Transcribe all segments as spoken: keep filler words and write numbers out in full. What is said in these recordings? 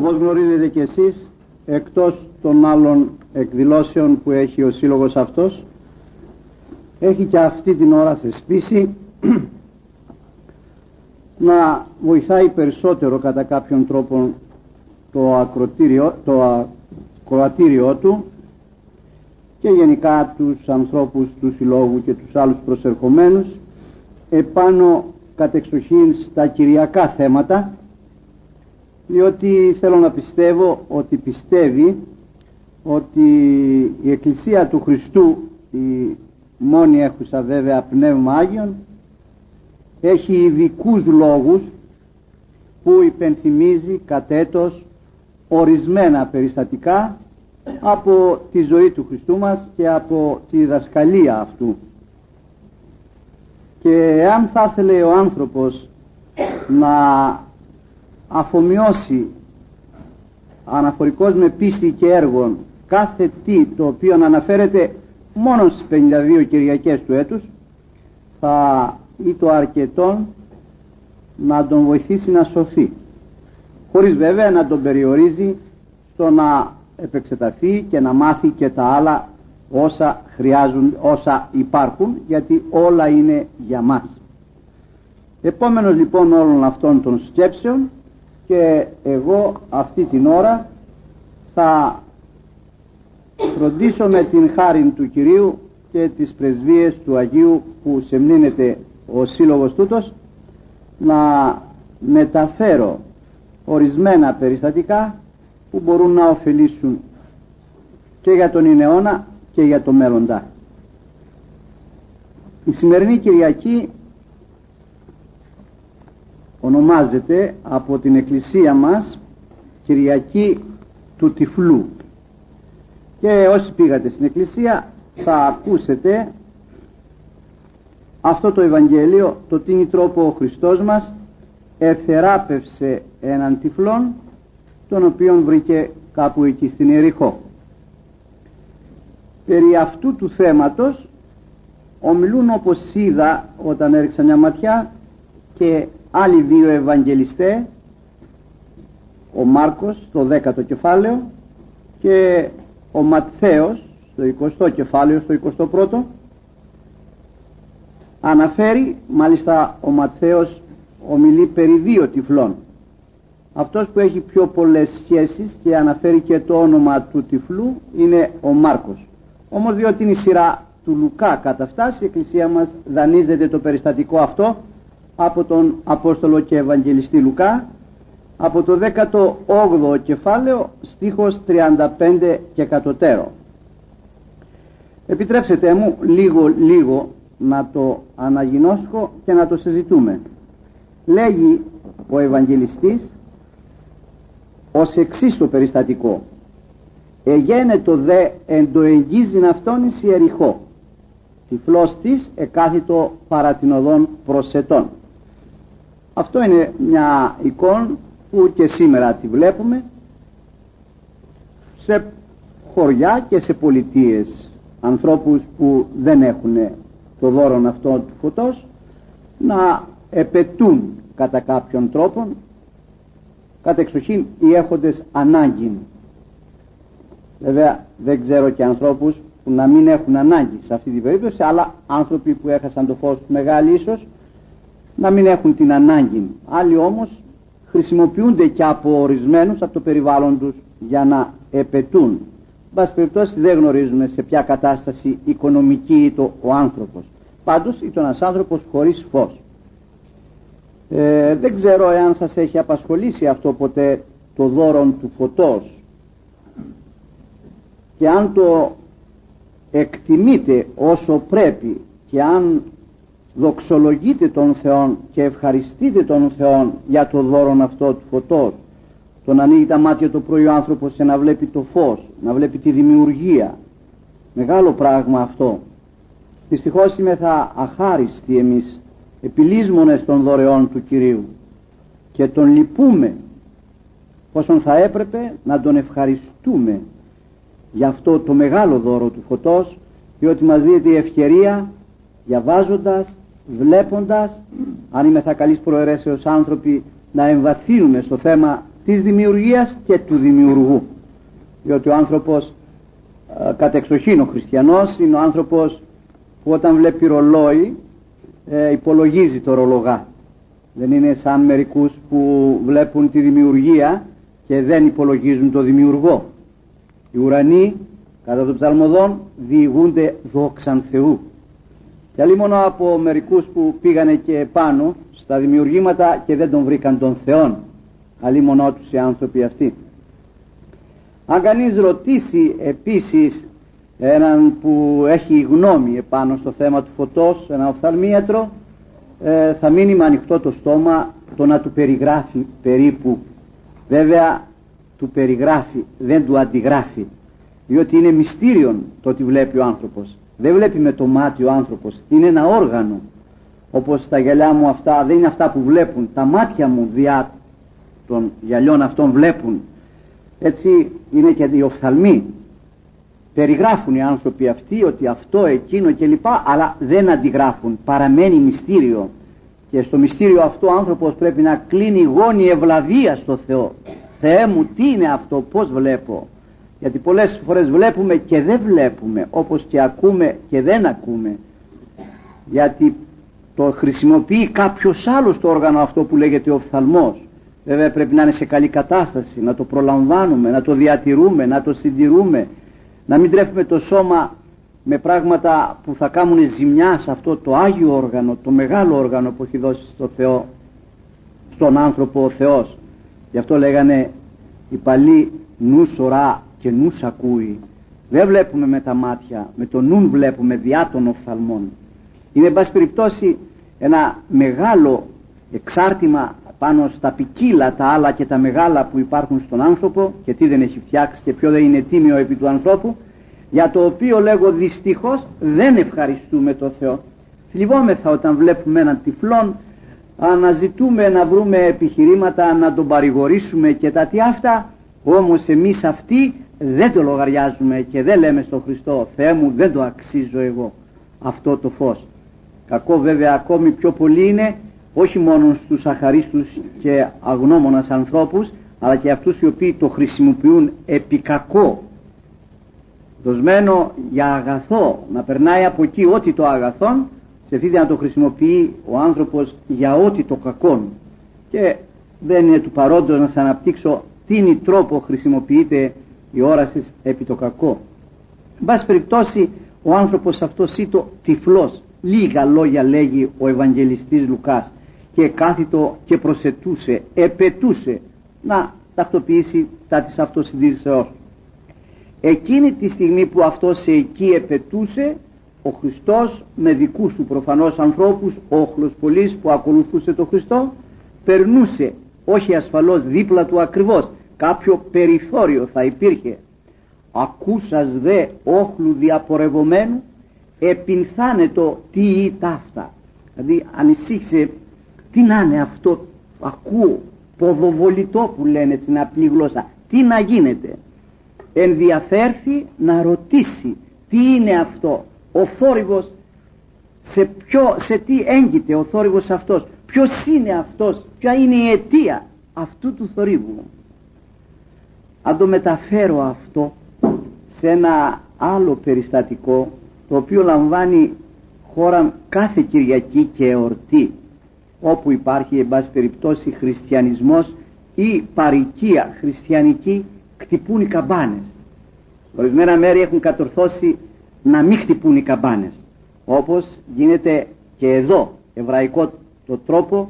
Όπως γνωρίζετε και εσείς, εκτός των άλλων εκδηλώσεων που έχει ο σύλλογος αυτός, έχει και αυτή την ώρα θεσπίσει να βοηθάει περισσότερο κατά κάποιον τρόπο το ακροτήριο, το ακροατήριό του και γενικά τους ανθρώπους του συλλόγου και τους άλλους προσερχομένους επάνω κατεξοχήν στα κυριακά θέματα, διότι θέλω να πιστεύω ότι πιστεύει ότι η Εκκλησία του Χριστού, η μόνη έχουσα βέβαια Πνεύμα Άγιον, έχει ειδικούς λόγους που υπενθυμίζει κατ' έτος ορισμένα περιστατικά από τη ζωή του Χριστού μας και από τη διδασκαλία αυτού. Και αν θα ήθελε ο άνθρωπος να αφομοιώσει αναφορικώς με πίστη και έργων κάθε τι το οποίο αναφέρεται μόνο στις πενήντα δύο Κυριακές του έτους, θα ή το αρκετόν να τον βοηθήσει να σωθεί, χωρίς βέβαια να τον περιορίζει στο να επεξεταθεί και να μάθει και τα άλλα όσα χρειάζουν, όσα υπάρχουν, γιατί όλα είναι για μας. Επόμενος λοιπόν όλων αυτών των σκέψεων, και εγώ αυτή την ώρα θα φροντίσω με την χάριν του Κυρίου και τις πρεσβείες του Αγίου που σεμνύνεται ο σύλλογος τούτος να μεταφέρω ορισμένα περιστατικά που μπορούν να ωφελήσουν και για τον ηναιώνα και για το μέλλοντα. Η σημερινή Κυριακή ονομάζεται από την Εκκλησία μας Κυριακή του Τυφλού, και όσοι πήγατε στην Εκκλησία θα ακούσετε αυτό το Ευαγγέλιο, το τι τρόπο ο Χριστός μας εθεράπευσε έναν τυφλόν, τον οποίον βρήκε κάπου εκεί στην Ιεριχώ. Περί αυτού του θέματος ομιλούν, όπως είδα όταν έριξα μια ματιά, και άλλοι δύο Ευαγγελιστές, ο Μάρκος στο δέκατο κεφάλαιο και ο Ματθαίος στο εικοστό κεφάλαιο, στο εικοστό πρώτο. Αναφέρει, μάλιστα ο Ματθαίος ομιλεί περί δύο τυφλών. Αυτός που έχει πιο πολλές σχέσεις και αναφέρει και το όνομα του τυφλού είναι ο Μάρκος. Όμως διότι είναι η σειρά του Λουκά κατά αυτάς, η Εκκλησία μας δανείζεται το περιστατικό αυτό από τον Απόστολο και Ευαγγελιστή Λουκά, από το δέκατο όγδοο κεφάλαιο στίχος τριάντα πέντε και κατωτέρω. Επιτρέψτε μου λίγο λίγο να το αναγινώσω και να το συζητούμε. Λέγει ο Ευαγγελιστής ως εξής το περιστατικό: «Εγένετο δε εν το εγγίζειν αυτόν εις Ιεριχώ, τυφλός της εκάθητο παρά την οδόν προσετών». Αυτό είναι μια εικόνα που και σήμερα τη βλέπουμε σε χωριά και σε πολιτείες, ανθρώπους που δεν έχουν το δώρο αυτό του φωτός να επαιτούν κατά κάποιον τρόπο, κατά εξοχήν οι έχοντες ανάγκη. Βέβαια δεν ξέρω και ανθρώπους που να μην έχουν ανάγκη σε αυτή την περίπτωση, αλλά άνθρωποι που έχασαν το φως του μεγάλη ίσως να μην έχουν την ανάγκη. Άλλοι όμως χρησιμοποιούνται και από ορισμένους από το περιβάλλον τους για να επαιτούν. Εν πάση περιπτώσει δεν γνωρίζουμε σε ποια κατάσταση οικονομική ήταν ο άνθρωπος. Πάντως ήταν ένας άνθρωπος χωρίς φως. Ε, δεν ξέρω εάν σας έχει απασχολήσει αυτό ποτέ, το δώρο του φωτός, και αν το εκτιμείτε όσο πρέπει και αν δοξολογείτε τον Θεό και ευχαριστείτε τον Θεό για το δώρο αυτό του φωτός, το να ανοίγει τα μάτια το πρωί ο άνθρωπος και να βλέπει το φως, να βλέπει τη δημιουργία. Μεγάλο πράγμα αυτό. Δυστυχώς είμαι θα αχάριστοι εμείς, επιλύσμονες των δωρεών του Κυρίου, και τον λυπούμε όσον θα έπρεπε να τον ευχαριστούμε για αυτό το μεγάλο δώρο του φωτός, διότι μας δίνεται η ευκαιρία, διαβάζοντας, βλέποντας, αν είμαι θα καλής προαιρέσεως άνθρωποι, να εμβαθύνουμε στο θέμα της δημιουργίας και του δημιουργού. Διότι ο άνθρωπος ε, κατεξοχήν ο χριστιανός είναι ο άνθρωπος που όταν βλέπει ρολόι ε, υπολογίζει το ρολογά. Δεν είναι σαν μερικούς που βλέπουν τη δημιουργία και δεν υπολογίζουν το δημιουργό. Οι ουρανοί κατά των ψαλμοδών διηγούνται δόξαν Θεού. Και αλλή μόνο από μερικούς που πήγανε και πάνω στα δημιουργήματα και δεν τον βρήκαν τον Θεόν. Αλλή μόνο τους οι άνθρωποι αυτοί. Αν κανείς ρωτήσει επίσης έναν που έχει γνώμη επάνω στο θέμα του φωτός, ένα οφθαλμίατρο, ε, θα μείνει με ανοιχτό το στόμα το να του περιγράφει περίπου. Βέβαια του περιγράφει, δεν του αντιγράφει, διότι είναι μυστήριον το ότι βλέπει ο άνθρωπος. Δεν βλέπει με το μάτι ο άνθρωπος, είναι ένα όργανο. Όπως τα γυαλιά μου αυτά δεν είναι αυτά που βλέπουν, τα μάτια μου διά των γυαλιών αυτών βλέπουν. Έτσι είναι και οι οφθαλμοί. Περιγράφουν οι άνθρωποι αυτοί ότι αυτό, εκείνο κλπ, αλλά δεν αντιγράφουν, παραμένει μυστήριο. Και στο μυστήριο αυτό ο άνθρωπος πρέπει να κλείνει γόνη ευλαβία στο Θεό. Θεέ μου, τι είναι αυτό, πώς βλέπω? Γιατί πολλές φορές βλέπουμε και δεν βλέπουμε, όπως και ακούμε και δεν ακούμε, γιατί το χρησιμοποιεί κάποιος άλλος το όργανο αυτό που λέγεται οφθαλμός. Βέβαια πρέπει να είναι σε καλή κατάσταση, να το προλαμβάνουμε, να το διατηρούμε, να το συντηρούμε, να μην τρέφουμε το σώμα με πράγματα που θα κάνουν ζημιά σε αυτό το Άγιο όργανο, το μεγάλο όργανο που έχει δώσει στο Θεό, στον άνθρωπο ο Θεός. Γι' αυτό λέγανε οι παλιοί, νους ορά και νους ακούει. Δεν βλέπουμε με τα μάτια, με το νουν βλέπουμε διά των οφθαλμών. Είναι εν πάση περιπτώσει ένα μεγάλο εξάρτημα πάνω στα ποικίλα τα άλλα και τα μεγάλα που υπάρχουν στον άνθρωπο και τι δεν έχει φτιάξει και ποιο δεν είναι τίμιο επί του ανθρώπου, για το οποίο λέγω δυστυχώς δεν ευχαριστούμε το Θεό. Θλιβόμεθα όταν βλέπουμε έναν τυφλόν, αναζητούμε να βρούμε επιχειρήματα να τον παρηγορήσουμε και τα τι αυτά, όμως εμείς αυτοί δεν το λογαριάζουμε και δεν λέμε στον Χριστό, Θεέ μου, δεν το αξίζω εγώ αυτό το φως. Κακό βέβαια ακόμη πιο πολύ είναι όχι μόνο στους αχαρίστους και αγνώμονας ανθρώπους, αλλά και αυτούς οι οποίοι το χρησιμοποιούν επί κακό, δοσμένο για αγαθό, να περνάει από εκεί ό,τι το αγαθόν, σε αυτή να το χρησιμοποιεί ο άνθρωπος για ό,τι το κακόν. Και δεν είναι του παρόντος να σας αναπτύξω τι είναι τρόπο χρησιμοποιείται η όραση επί το κακό. Εν πάση περιπτώσει ο άνθρωπος αυτός ήταν τυφλός. Λίγα λόγια λέγει ο Ευαγγελιστής Λουκάς και κάθιτο και προσετούσε, επετούσε να τακτοποιήσει τα της αυτοσυντήρησεώς. Εκείνη τη στιγμή που αυτός εκεί επετούσε, ο Χριστός με δικούς του προφανώς ανθρώπους, όχλος πολλής που ακολουθούσε τον Χριστό, περνούσε, όχι ασφαλώς δίπλα του ακριβώς, κάποιο περιθώριο θα υπήρχε. Ακούσας δε όχλου διαπορευομένου, επινθάνετο τι ή ταύτα. Δηλαδή ανησύχησε, τι να είναι αυτό, ακούω, ποδοβολητό που λένε στην απλή γλώσσα, τι να γίνεται. Ενδιαφέρθη να ρωτήσει τι είναι αυτό, ο θόρυβος σε, ποιο, σε τι έγκυται ο θόρυβος αυτός, ποιος είναι αυτός, ποια είναι η αιτία αυτού του θορύβου. Αν το μεταφέρω αυτό σε ένα άλλο περιστατικό, το οποίο λαμβάνει χώρα κάθε Κυριακή και εορτή, όπου υπάρχει εν πάση περιπτώσει χριστιανισμός ή παροικία χριστιανική, χτυπούν οι καμπάνες. Ορισμένα μέρη έχουν κατορθώσει να μην χτυπούν οι καμπάνες, όπως γίνεται και εδώ, εβραϊκό το τρόπο,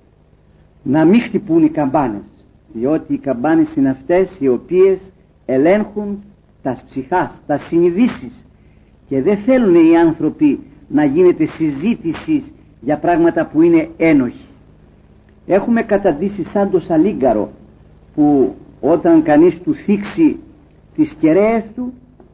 να μην χτυπούν οι καμπάνες, διότι οι καμπάνες είναι αυτές οι οποίες ελέγχουν τα ψυχάς, τα συνειδήσεις, και δεν θέλουν οι άνθρωποι να γίνεται συζήτηση για πράγματα που είναι ένοχοι. Έχουμε καταντήσει σαν το σαλίγκαρο που όταν κανείς του θίξει τις κεραίες του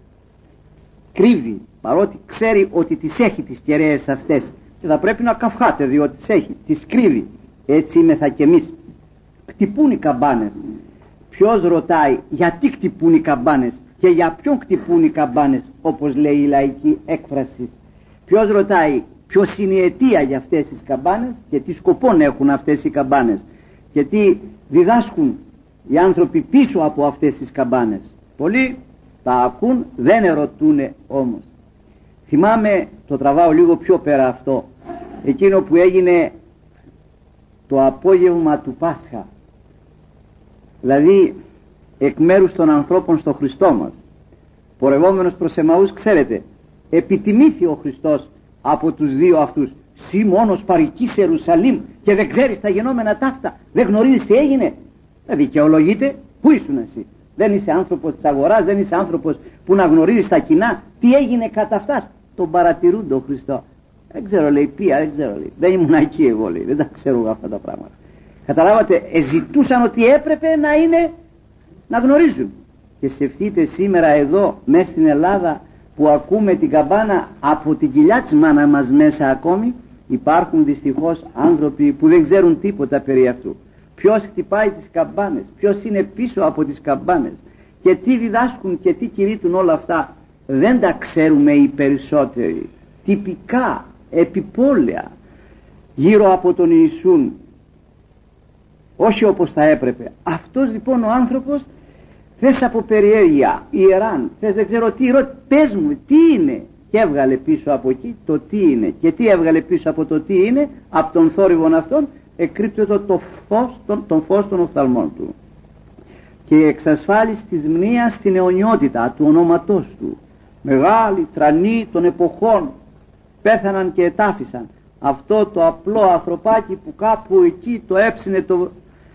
κρύβει, παρότι ξέρει ότι τις έχει τις κεραίες αυτές και θα πρέπει να καυχάται διότι τις έχει, τις κρύβει. Έτσι είμεθα κι εμείς. Χτυπούν οι καμπάνες. Ποιος ρωτάει γιατί χτυπούν οι καμπάνες και για ποιον χτυπούν οι καμπάνες, όπως λέει η λαϊκή έκφραση? Ποιος ρωτάει ποιος είναι η αιτία για αυτές τις καμπάνες και τι σκοπόν έχουν αυτές οι καμπάνες και τι διδάσκουν οι άνθρωποι πίσω από αυτές τις καμπάνες. Πολλοί τα ακούν, δεν ερωτούν όμως. Θυμάμαι, το τραβάω λίγο πιο πέρα αυτό, εκείνο που έγινε το απόγευμα του Πάσχα, δηλαδή εκ μέρους των ανθρώπων στο Χριστό μας, πορευόμενος προς Εμαούς, ξέρετε, επιτιμήθη ο Χριστός από τους δύο αυτούς. Συ μόνος παροικής Ιερουσαλήμ και δεν ξέρεις τα γενόμενα ταύτα, δεν γνωρίζεις τι έγινε. Δεν δικαιολογείται. Πού ήσουν εσύ? Δεν είσαι άνθρωπος της αγοράς, δεν είσαι άνθρωπος που να γνωρίζεις τα κοινά. Τι έγινε κατά αυτάς? Τον παρατηρούν τον Χριστό. Δεν ξέρω, λέει, πια, δεν ξέρω, λέει. Δεν ήμουν εκεί εγώ, λέει, δεν τα ξέρω αυτά τα πράγματα. Καταλάβατε, ζητούσαν ότι έπρεπε να είναι, να γνωρίζουν. Και σκεφτείτε σήμερα εδώ μέσα στην Ελλάδα που ακούμε την καμπάνα από την κοιλιά της μάνα μας μέσα ακόμη, υπάρχουν δυστυχώς άνθρωποι που δεν ξέρουν τίποτα περί αυτού. Ποιος χτυπάει τις καμπάνες, ποιος είναι πίσω από τις καμπάνες και τι διδάσκουν και τι κηρύττουν, όλα αυτά δεν τα ξέρουμε οι περισσότεροι. Τυπικά, επιπόλαια, γύρω από τον Ιησούν, όχι όπως θα έπρεπε. Αυτός λοιπόν ο άνθρωπος, θες από περιέργεια, ιεράν, θες δεν ξέρω τι, ρώτη, πες μου τι είναι, και έβγαλε πίσω από εκεί το τι είναι. Και τι έβγαλε πίσω από το τι είναι? Από τον θόρυβον αυτόν εκρύπτεται το φως, τον, τον φως των οφθαλμών του, και η εξασφάλιση της μνήας στην αιωνιότητα του ονόματός του. Μεγάλοι τρανοί των εποχών πέθαναν και ετάφησαν. Αυτό το απλό ανθρωπάκι που κάπου εκεί το έψινε το,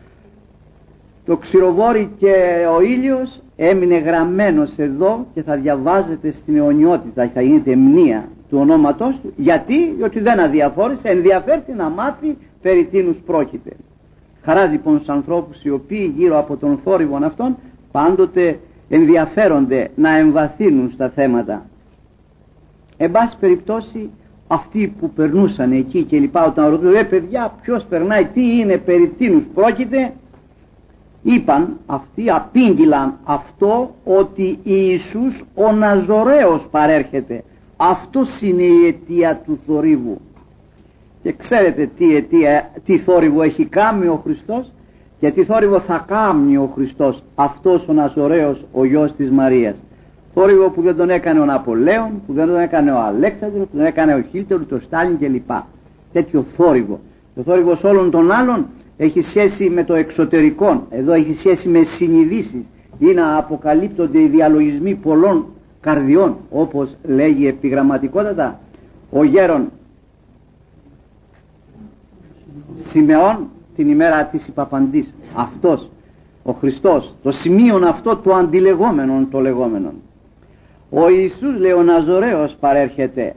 το ξηροβόρι και ο ήλιος, έμεινε γραμμένος εδώ και θα διαβάζεται στην αιωνιότητα, θα γίνεται μνήα του ονόματός του. Γιατί? Διότι δεν αδιαφόρησε, ενδιαφέρθη να μάθει περί τίνους πρόκειται. Χαρά λοιπόν στους ανθρώπους οι οποίοι γύρω από τον θόρυβον αυτόν πάντοτε ενδιαφέρονται να εμβαθύνουν στα θέματα. Εν πάση περιπτώσει, αυτοί που περνούσαν εκεί και λοιπά, όταν ρωτούν, ρε παιδιά, ποιος περνάει, τι είναι, περί τίνους πρόκειται, είπαν αυτοί, απήγγειλαν αυτό, ότι Ιησούς ο Ναζωραίος παρέρχεται. Αυτός είναι η αιτία του θορύβου. Και ξέρετε τι αιτία, τι θόρυβο έχει κάνει ο Χριστός και τι θόρυβο θα κάνει ο Χριστός, αυτός ο Ναζωραίος, ο γιος της Μαρίας. Θόρυβο που δεν τον έκανε ο Ναπολέον, που δεν τον έκανε ο Αλέξανδρος, που δεν έκανε ο Χίλτερ, το Στάλιν κλπ. Τέτοιο θόρυβο. Το θόρυβος όλων των άλλων έχει σχέση με το εξωτερικό. Εδώ έχει σχέση με συνειδήσεις ή να αποκαλύπτονται οι διαλογισμοί πολλών καρδιών, όπως λέγει επιγραμματικότατα ο γέρον Σιμεών την ημέρα της υπαπαντής. Αυτός ο Χριστός, το σημείο αυτό του αντιλεγόμενων το λεγόμενον. Ο Ιησούς, λέει, ο Ναζωραίος παρέρχεται.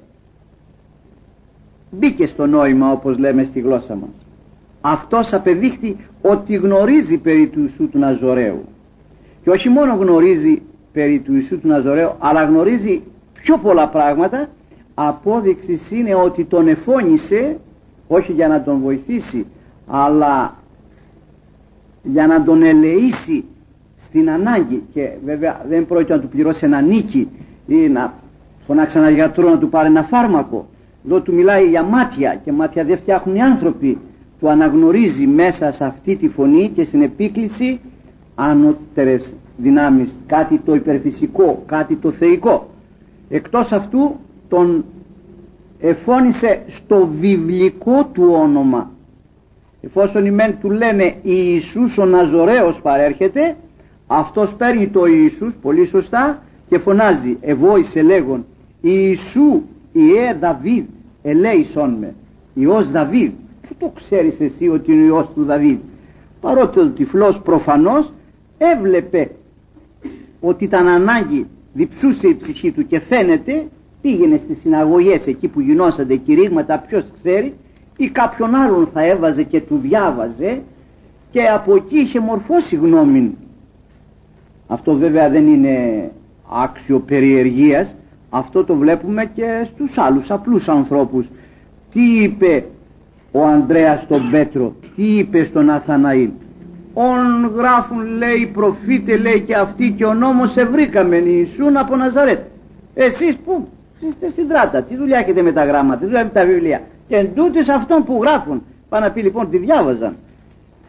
Μπήκε στο νόημα, όπως λέμε στη γλώσσα μας. Αυτός απεδείχθη ότι γνωρίζει περί του Ιησού του Ναζωραίου. Και όχι μόνο γνωρίζει περί του Ιησού του Ναζωραίου, αλλά γνωρίζει πιο πολλά πράγματα. Απόδειξης είναι ότι τον εφώνησε, όχι για να τον βοηθήσει, αλλά για να τον ελεήσει στην ανάγκη. Και βέβαια δεν πρόκειται να του πληρώσει ένα νίκη ή να φωνάξει έναν γιατρό να του πάρει ένα φάρμακο. Εδώ του μιλάει για μάτια, και μάτια δεν φτιάχνουν οι άνθρωποι. Του αναγνωρίζει μέσα σε αυτή τη φωνή και στην επίκληση ανώτερες δυνάμεις, κάτι το υπερφυσικό, κάτι το θεϊκό. Εκτός αυτού τον εφώνησε στο βιβλικό του όνομα. Εφόσον οι μεν του λένε Ιησούς ο Ναζωραίος παρέρχεται, αυτός παίρνει το Ιησούς πολύ σωστά και φωνάζει, ευόησε λέγον, Ιησού Ιε Δαβίδ ελέησον με. Υιός Δαβίδ. Πού το ξέρεις εσύ ότι είναι ο Υιός του Δαβίδ? Παρότι ο τυφλός προφανώς έβλεπε ότι ήταν ανάγκη, διψούσε η ψυχή του και φαίνεται, πήγαινε στις συναγωγές εκεί που γινόσανται κηρύγματα, ποιος ξέρει, ή κάποιον άλλον θα έβαζε και του διάβαζε, και από εκεί είχε μορφώσει γνώμη. Αυτό βέβαια δεν είναι άξιο περιεργίας, αυτό το βλέπουμε και στους άλλους απλούς ανθρώπους. Τι είπε ο Ανδρέας στον Πέτρο, τι είπε στον Ναθαναήλ? «Ον γράφουν, λέει, προφήτε, λέει, και αυτοί, και ο νόμος ευρήκαμεν Ιησούν από Ναζαρέτ». Εσείς που είστε στην τράτα, τι δουλειά έχετε με τα γράμματα, τι δουλειά με τα βιβλία? Και εν τούτης αυτών που γράφουν, πάνε να πει λοιπόν τι διάβαζαν.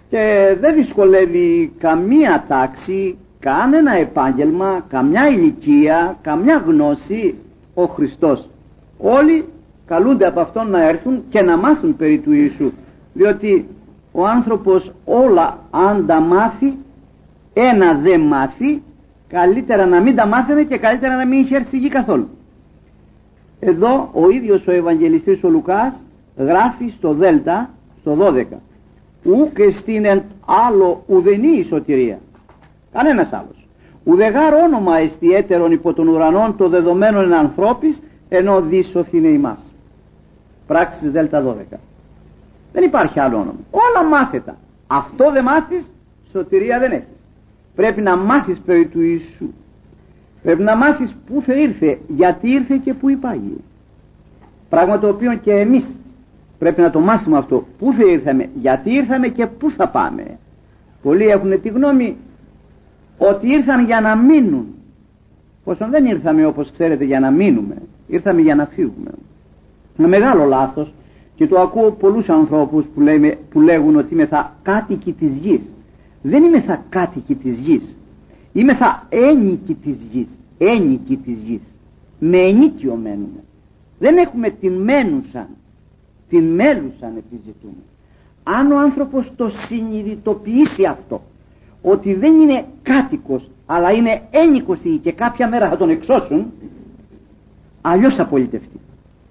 και δεν δυσκολεύει καμία τάξη, κανένα επάγγελμα, καμιά ηλικία, καμιά γνώση ο Χριστός. Όλοι καλούνται από Αυτόν να έρθουν και να μάθουν περί του Ιησού, διότι ο άνθρωπος όλα αν τα μάθει, ένα δεν μάθει, καλύτερα να μην τα μάθαινε και καλύτερα να μην είχε έρθει στη γη καθόλου. Εδώ ο ίδιος ο Ευαγγελιστής ο Λουκάς γράφει στο Δέλτα, στο δώδεκα, ου και στην εν άλλο ουδενή η σωτηρία, κανένας άλλος, ουδεγάρ όνομα εστι έτερον υπό των ουρανών το δεδομένο εν ανθρώπης, ενώ δίσωθηνε ημάς. Πράξεις Δέλτα δώδεκα. Δεν υπάρχει άλλο όνομα, όλα μάθετα. Αυτό δεν μάθεις, σωτηρία δεν έχεις. Πρέπει να μάθεις περί του Ιησού, πρέπει να μάθεις πού θα ήρθε, γιατί ήρθε και πού υπάγει. Πράγμα το οποίο και εμείς πρέπει να το μάθουμε αυτό, πού θα ήρθαμε, γιατί ήρθαμε και πού θα πάμε. Πολλοί έχουν τη γνώμη ότι ήρθαν για να μείνουν, πόσον δεν ήρθαμε όπως ξέρετε για να μείνουμε, ήρθαμε για να φύγουμε. Ένα μεγάλο λάθος, και το ακούω πολλούς ανθρώπους που, λέμε, που λέγουν ότι είμαι θα κάτοικοι της γης. Δεν είμαι θα κάτοικοι της γης, είμαι θα ένικοι της γης, ένικοι της γης. Με ενίκιο μένουμε. Δεν έχουμε την μένουσαν, την μέλουσαν επιζητούμε. Αν ο άνθρωπος το συνειδητοποιήσει αυτό, ότι δεν είναι κάτοικος αλλά είναι ένικος και κάποια μέρα θα τον εξώσουν, αλλιώς θα πολιτευτεί.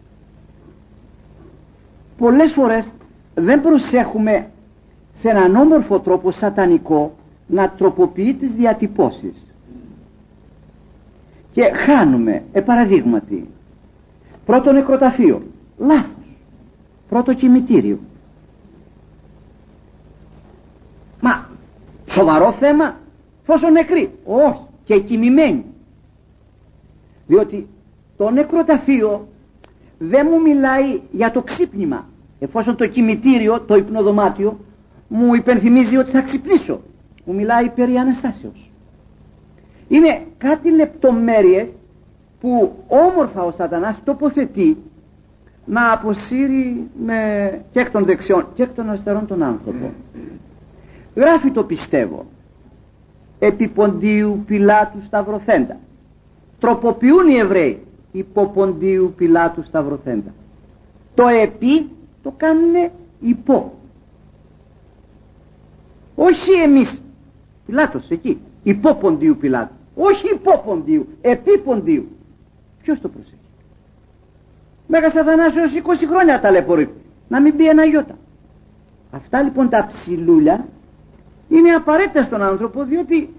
Πολλές φορές δεν προσέχουμε σε έναν όμορφο τρόπο σατανικό να τροποποιεί τις διατυπώσεις και χάνουμε. Ε, παραδείγματι, πρώτο νεκροταφείο, λάθος. Πρώτο κημητήριο, μα σοβαρό θέμα, πόσο νεκροί, όχι, και κοιμημένοι. Διότι το νεκροταφείο δεν μου μιλάει για το ξύπνημα, εφόσον το κημητήριο, το υπνοδωμάτιο μου υπενθυμίζει ότι θα ξυπνήσω, μου μιλάει περί Αναστάσεως. Είναι κάτι λεπτομέρειες που όμορφα ο σατανάς τοποθετεί να αποσύρει με και εκ των δεξιών και εκ των αριστερών τον άνθρωπο. Γράφει το πιστεύω, επί Ποντίου Πιλάτου σταυρωθέντα. Τροποποιούν οι Εβραίοι υπό Ποντίου Πιλάτου σταυρωθέντα. Το επί το κάνουνε υπό. Όχι εμείς, Πιλάτος εκεί, υπό Ποντίου Πιλάτου. Όχι υπό Ποντίου, επί Ποντίου. Ποιος το προσέχει? Μέγας Αθανάσιος είκοσι χρόνια ταλαιπωρεί, να μην πει ένα γιώτα. Αυτά λοιπόν τα ψηλούλια είναι απαραίτητα στον άνθρωπο, διότι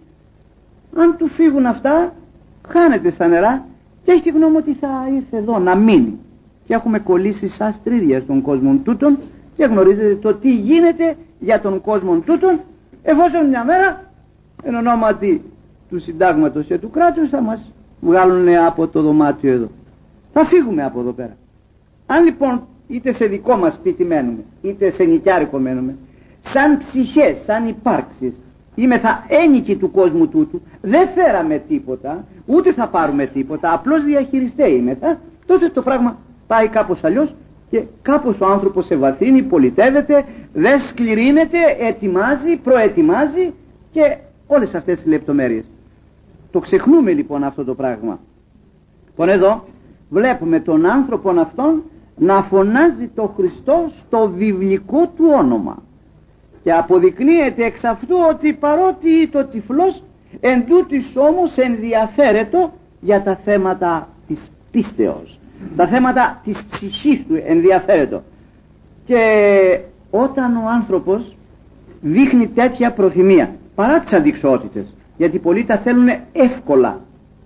αν του φύγουν αυτά χάνεται στα νερά και έχει τη γνώμη ότι θα ήρθε εδώ να μείνει. Και έχουμε κολλήσει σαν στρίδια στον κόσμο τούτον και γνωρίζετε το τι γίνεται για τον κόσμο τούτον, εφόσον μια μέρα εν ονόματι του συντάγματος και του κράτους θα μας βγάλουν από το δωμάτιο εδώ. Θα φύγουμε από εδώ πέρα. Αν λοιπόν είτε σε δικό μας σπίτι μένουμε, είτε σε νοικιάρικο μένουμε, σαν ψυχές, σαν υπάρξεις, είμαι θα ένικοι του κόσμου τούτου, δεν φέραμε τίποτα, ούτε θα πάρουμε τίποτα, απλώς διαχειριστέ είμεθα, τότε το πράγμα πάει κάπως αλλιώς και κάπως ο άνθρωπος ευαθύνει, πολιτεύεται, δεν σκληρύνεται, ετοιμάζει, προετοιμάζει και όλες αυτές τις λεπτομέρειες. Το ξεχνούμε λοιπόν αυτό το πράγμα. Λοιπόν εδώ βλέπουμε τον άνθρωπον αυτόν να φωνάζει το Χριστό στο βιβλικό του όνομα και αποδεικνύεται εξ αυτού ότι παρότι το τυφλός εν τούτης όμως ενδιαφέρετο για τα θέματα της πίστεως, τα θέματα της ψυχής του ενδιαφέρετο. Και όταν ο άνθρωπος δείχνει τέτοια προθυμία παρά τις αντιξότητες, γιατί πολλοί τα θέλουν εύκολα,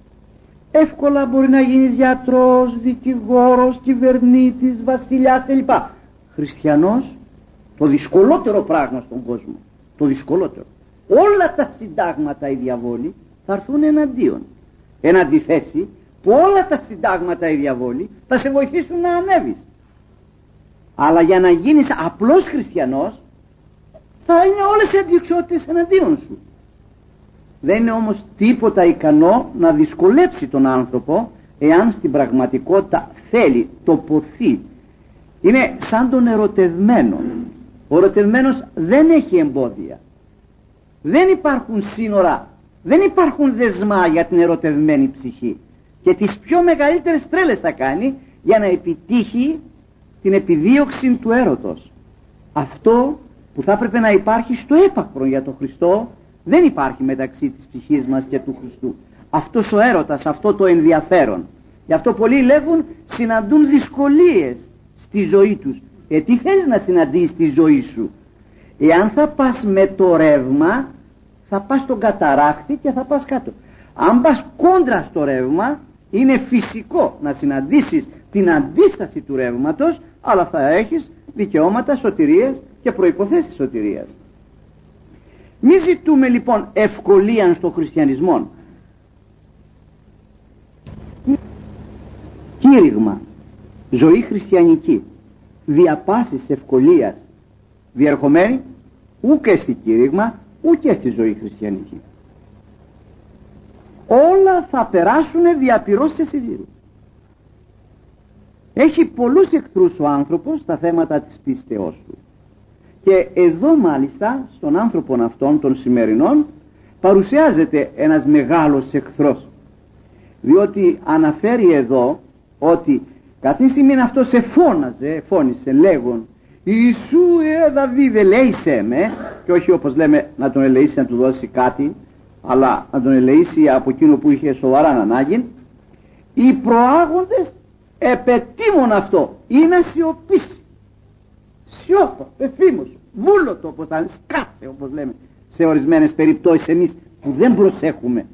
εύκολα μπορεί να γίνεις γιατρός, δικηγόρος, κυβερνήτης, βασιλιάς κλπ. Χριστιανός, το δυσκολότερο πράγμα στον κόσμο, το δυσκολότερο, όλα τα συντάγματα οι διαβόλοι θα έρθουν εναντίον, εν αντιθέσει που όλα τα συντάγματα οι διαβόλοι θα σε βοηθήσουν να ανέβεις. Αλλά για να γίνεις απλός χριστιανός θα είναι όλες οι αντιξότητες εναντίον σου. Δεν είναι όμως τίποτα ικανό να δυσκολέψει τον άνθρωπο εάν στην πραγματικότητα θέλει, τοποθεί. Είναι σαν τον ερωτευμένο. Ο ερωτευμένος δεν έχει εμπόδια. Δεν υπάρχουν σύνορα, δεν υπάρχουν δεσμά για την ερωτευμένη ψυχή. Και τις πιο μεγαλύτερες τρέλες θα κάνει για να επιτύχει την επιδίωξη του έρωτος. Αυτό που θα έπρεπε να υπάρχει στο έπακρο για τον Χριστό δεν υπάρχει μεταξύ της ψυχής μας και του Χριστού. Αυτός ο έρωτας, αυτό το ενδιαφέρον. Γι' αυτό πολλοί λέγουν συναντούν δυσκολίες στη ζωή τους. Ε, τι θέλεις να συναντήσεις στη ζωή σου? Εάν θα πας με το ρεύμα, θα πας στον καταράκτη και θα πας κάτω. Αν πας κόντρα στο ρεύμα, είναι φυσικό να συναντήσεις την αντίσταση του ρεύματος, αλλά θα έχεις δικαιώματα σωτηρίας και προϋποθέσεις σωτηρίας. Μη ζητούμε λοιπόν ευκολία στο χριστιανισμό. Κήρυγμα, ζωή χριστιανική, διαπάσης ευκολίας διερχομένη ούτε στη κήρυγμα ούτε στη ζωή χριστιανική. Όλα θα περάσουν διαπυρός εσιδήρου. Έχει πολλούς εχθρούς ο άνθρωπος στα θέματα της πίστεώς του. Και εδώ μάλιστα στον άνθρωπον αυτόν των σημερινών παρουσιάζεται ένας μεγάλος εχθρός. Διότι αναφέρει εδώ ότι κάθε στιγμή αυτό σε φώναζε, φώνησε λέγον Ιησού ε Δαβίδ ελέησέ με, και όχι όπως λέμε να τον ελεήσει να του δώσει κάτι, αλλά να τον ελεήσει από εκείνο που είχε σοβαρά ανάγκη. Οι προάγοντες επετίμων αυτό ή να σιωπήσει. Σιώπα, εφήμος, βούλωτο όπως θα σκάσε όπως λέμε σε ορισμένες περιπτώσεις εμείς που δεν προσέχουμε,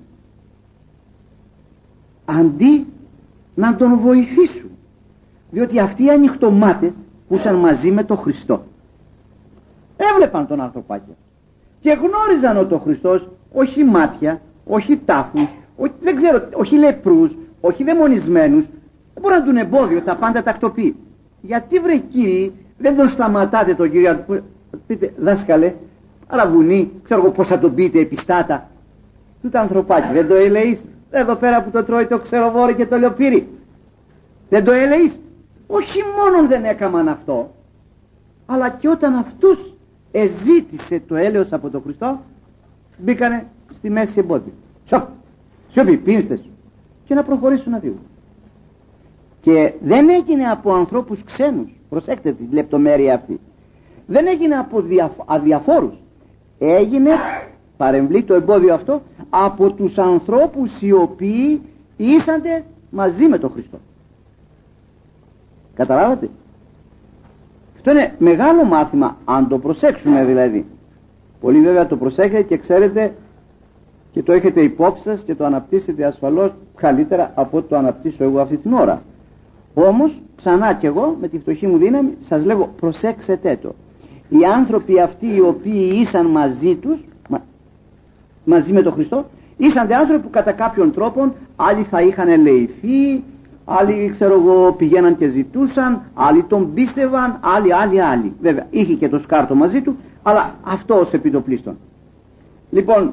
αντί να τον βοηθήσουν. Διότι αυτοί οι ανοιχτομάτες που ήσαν μαζί με τον Χριστό έβλεπαν τον ανθρωπάκια και γνώριζαν ότι ο Χριστός όχι μάτια, όχι τάφους, όχι, δεν ξέρω, όχι λεπρούς, όχι δαιμονισμένους, δεν μπορεί να τον εμπόδιο, τα πάντα τακτοποιεί. Γιατί βρε κύριοι δεν τον σταματάτε τον κύριο, πείτε δάσκαλε, αραβουνί, ξέρω εγώ πως θα τον πείτε επιστάτα, τούτο ανθρωπάκι δεν το ελεείς? Εδώ πέρα που το τρώει το ξεροβόρι και το λεωπύρι, δεν το ελεείς? Όχι μόνον δεν έκαναν αυτό, αλλά και όταν αυτούς εζήτησε το έλεος από τον Χριστό, μπήκανε στη μέση εμπόδιο. Σιωπ, σιωπή, πίνστες και να προχωρήσουν να δουν. Και δεν έγινε από ανθρώπους ξένους, προσέξτε τη λεπτομέρεια αυτή, δεν έγινε από αδιαφόρους, έγινε, παρεμβλεί το εμπόδιο αυτό, από τους ανθρώπους οι οποίοι ήσανται μαζί με τον Χριστό. Καταλάβατε? Αυτό είναι μεγάλο μάθημα, αν το προσέξουμε δηλαδή. Πολύ βέβαια το προσέχετε και ξέρετε και το έχετε υπόψη σας και το αναπτύσσετε ασφαλώς καλύτερα από ό,τι το αναπτύσσω εγώ αυτή την ώρα. Όμως ξανά κι εγώ με τη φτωχή μου δύναμη σας λέγω προσέξετε το. Οι άνθρωποι αυτοί οι οποίοι ήσαν μαζί τους, μα, μαζί με τον Χριστό, ήσαν άνθρωποι που κατά κάποιον τρόπο άλλοι θα είχαν ελεηθεί, άλλοι ξέρω εγώ πηγαίναν και ζητούσαν, άλλοι τον πίστευαν, άλλοι άλλοι άλλοι. Βέβαια είχε και το σκάρτο μαζί του, αλλά αυτό ως επιτοπλίστων. Λοιπόν,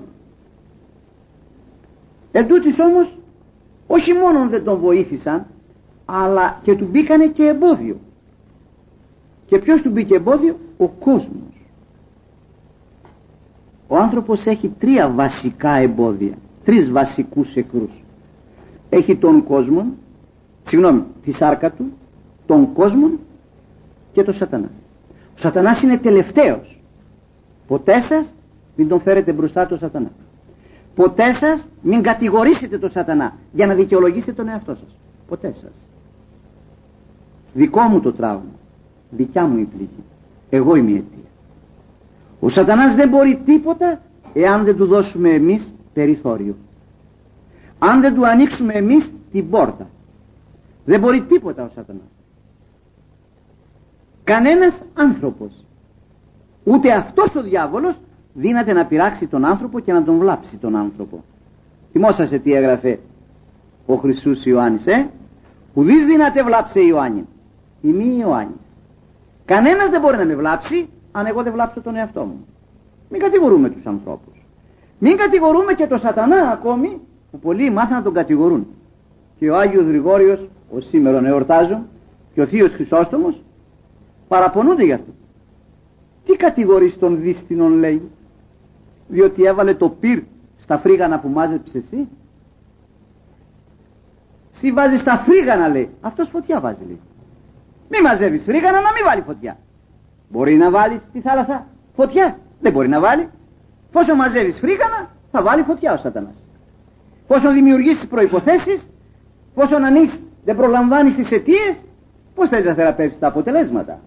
εντούτοις όμως όχι μόνο δεν τον βοήθησαν, αλλά και του μπήκανε και εμπόδιο. Και ποιος του μπήκε εμπόδιο? Ο κόσμος. Ο άνθρωπος έχει τρία βασικά εμπόδια, τρεις βασικούς εχθρούς. Έχει τον κόσμο, συγγνώμη, τη σάρκα του, τον κόσμο και τον σατανά. Ο σατανάς είναι τελευταίος. Ποτέ σας μην τον φέρετε μπροστά τον σατανά. Ποτέ σας μην κατηγορήσετε τον σατανά για να δικαιολογήσετε τον εαυτό σας. Ποτέ σας. Δικό μου το τραύμα, δικιά μου η πληγή, εγώ είμαι η αιτία. Ο σατανάς δεν μπορεί τίποτα εάν δεν του δώσουμε εμείς περιθώριο, αν δεν του ανοίξουμε εμείς την πόρτα. Δεν μπορεί τίποτα ο σατανάς. Κανένας άνθρωπος, ούτε αυτός ο διάβολος δύναται να πειράξει τον άνθρωπο και να τον βλάψει τον άνθρωπο. Θυμόσαστε τι έγραφε ο Χριστός Ιωάννης, ε? Ουδής δύναται βλάψε Ιωάννη, η μη Ιωάννης. Κανένας δεν μπορεί να με βλάψει αν εγώ δεν βλάψω τον εαυτό μου. Μην κατηγορούμε τους ανθρώπους, μην κατηγορούμε και τον σατανά ακόμη, που πολλοί μάθαν να τον κατηγορούν. Και ο Άγιος Γρηγόριος, ο σήμερον εορτάζω, και ο Θείος Χρυσόστομος παραπονούνται γι' αυτό Τι κατηγορείς τον δύστηνον, λέει, διότι έβαλε το πυρ στα φρίγανα που μάζεψε εσύ? Συ βάζεις τα φρίγανα, λέει, αυτός φωτιά βάζει, λέει. Μη μαζεύεις φρίγανα να μην βάλει φωτιά. Μπορεί να βάλεις στη θάλασσα φωτιά? Δεν μπορεί να βάλει. Πόσο μαζεύεις φρίγανα θα βάλει φωτιά ο Σατανάς. Πόσο δημιουργήσεις προϋποθέσεις, πόσο ανοίξεις, δεν προλαμβάνεις τις αιτίες, πώς θέλεις να θεραπεύσεις τα αποτελέσματα?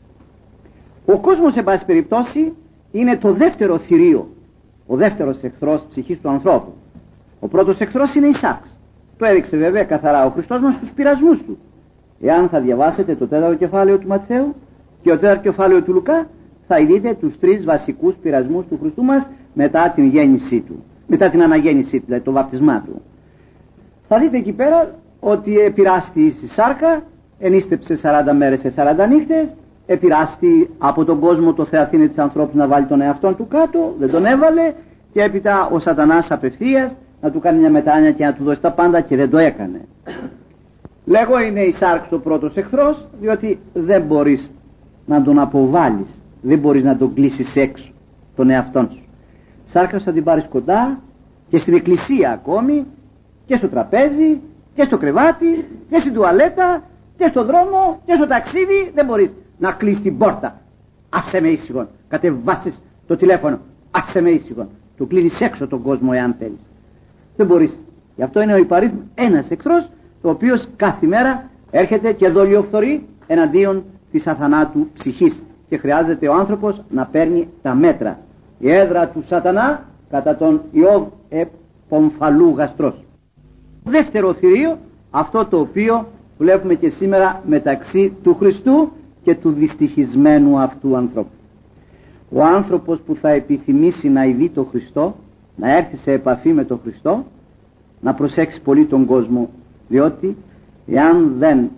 Ο κόσμος, σε πάση περιπτώσει, είναι το δεύτερο θηρίο, ο δεύτερος εχθρός ψυχής του ανθρώπου. Ο πρώτος εχθρός είναι η σάρξ. Το έδειξε βέβαια καθαρά ο Χριστός μας στους πειρασμούς του. Εάν θα διαβάσετε το τέταρτο κεφάλαιο του Ματθαίου και το τέταρτο κεφάλαιο του Λουκά, θα δείτε τους τρεις βασικούς πειρασμούς του Χριστού μας μετά την γέννησή του, μετά την αναγέννησή του, δηλαδή το βαπτισμά του. Θα δείτε εκεί πέρα ότι επειράστη στη σάρκα, ενίστεψε σαράντα μέρες σε σαράντα νύχτες, επειράστη από τον κόσμο το θεαθήνε της ανθρώπου να βάλει τον εαυτόν του κάτω, δεν τον έβαλε, και έπειτα ο Σατανάς απευθείας να του κάνει μια μετάνοια και να του δώσει τα πάντα, και δεν το έκανε. Λέγω είναι η σάρξ ο πρώτος εχθρός, διότι δεν μπορείς να τον αποβάλεις, δεν μπορείς να τον κλείσεις έξω τον εαυτόν σου. Σάρκα θα την πάρεις κοντά και στην εκκλησία ακόμη, και στο τραπέζι και στο κρεβάτι και στην τουαλέτα και στον δρόμο και στο ταξίδι. Δεν μπορείς να κλείσεις την πόρτα. Άσε με ήσυχον. Κατεβάσεις το τηλέφωνο. Άσε με ήσυχον. Του κλείνεις έξω τον κόσμο εάν θέλεις. Δεν μπορείς. Γι' αυτό είναι ο υπαρίθμος ένας εχθρός, ο οποίος κάθε μέρα έρχεται και δολιοφθορεί εναντίον της αθανάτου ψυχής, και χρειάζεται ο άνθρωπος να παίρνει τα μέτρα. Η έδρα του Σατανά κατά τον Ιώβ επομφαλού γαστρός. Δεύτερο θηρίο, αυτό το οποίο βλέπουμε και σήμερα μεταξύ του Χριστού και του δυστυχισμένου αυτού ανθρώπου. Ο άνθρωπος που θα επιθυμήσει να ειδεί τον Χριστό, να έρθει σε επαφή με τον Χριστό, να προσέξει πολύ τον κόσμο, διότι εάν δεν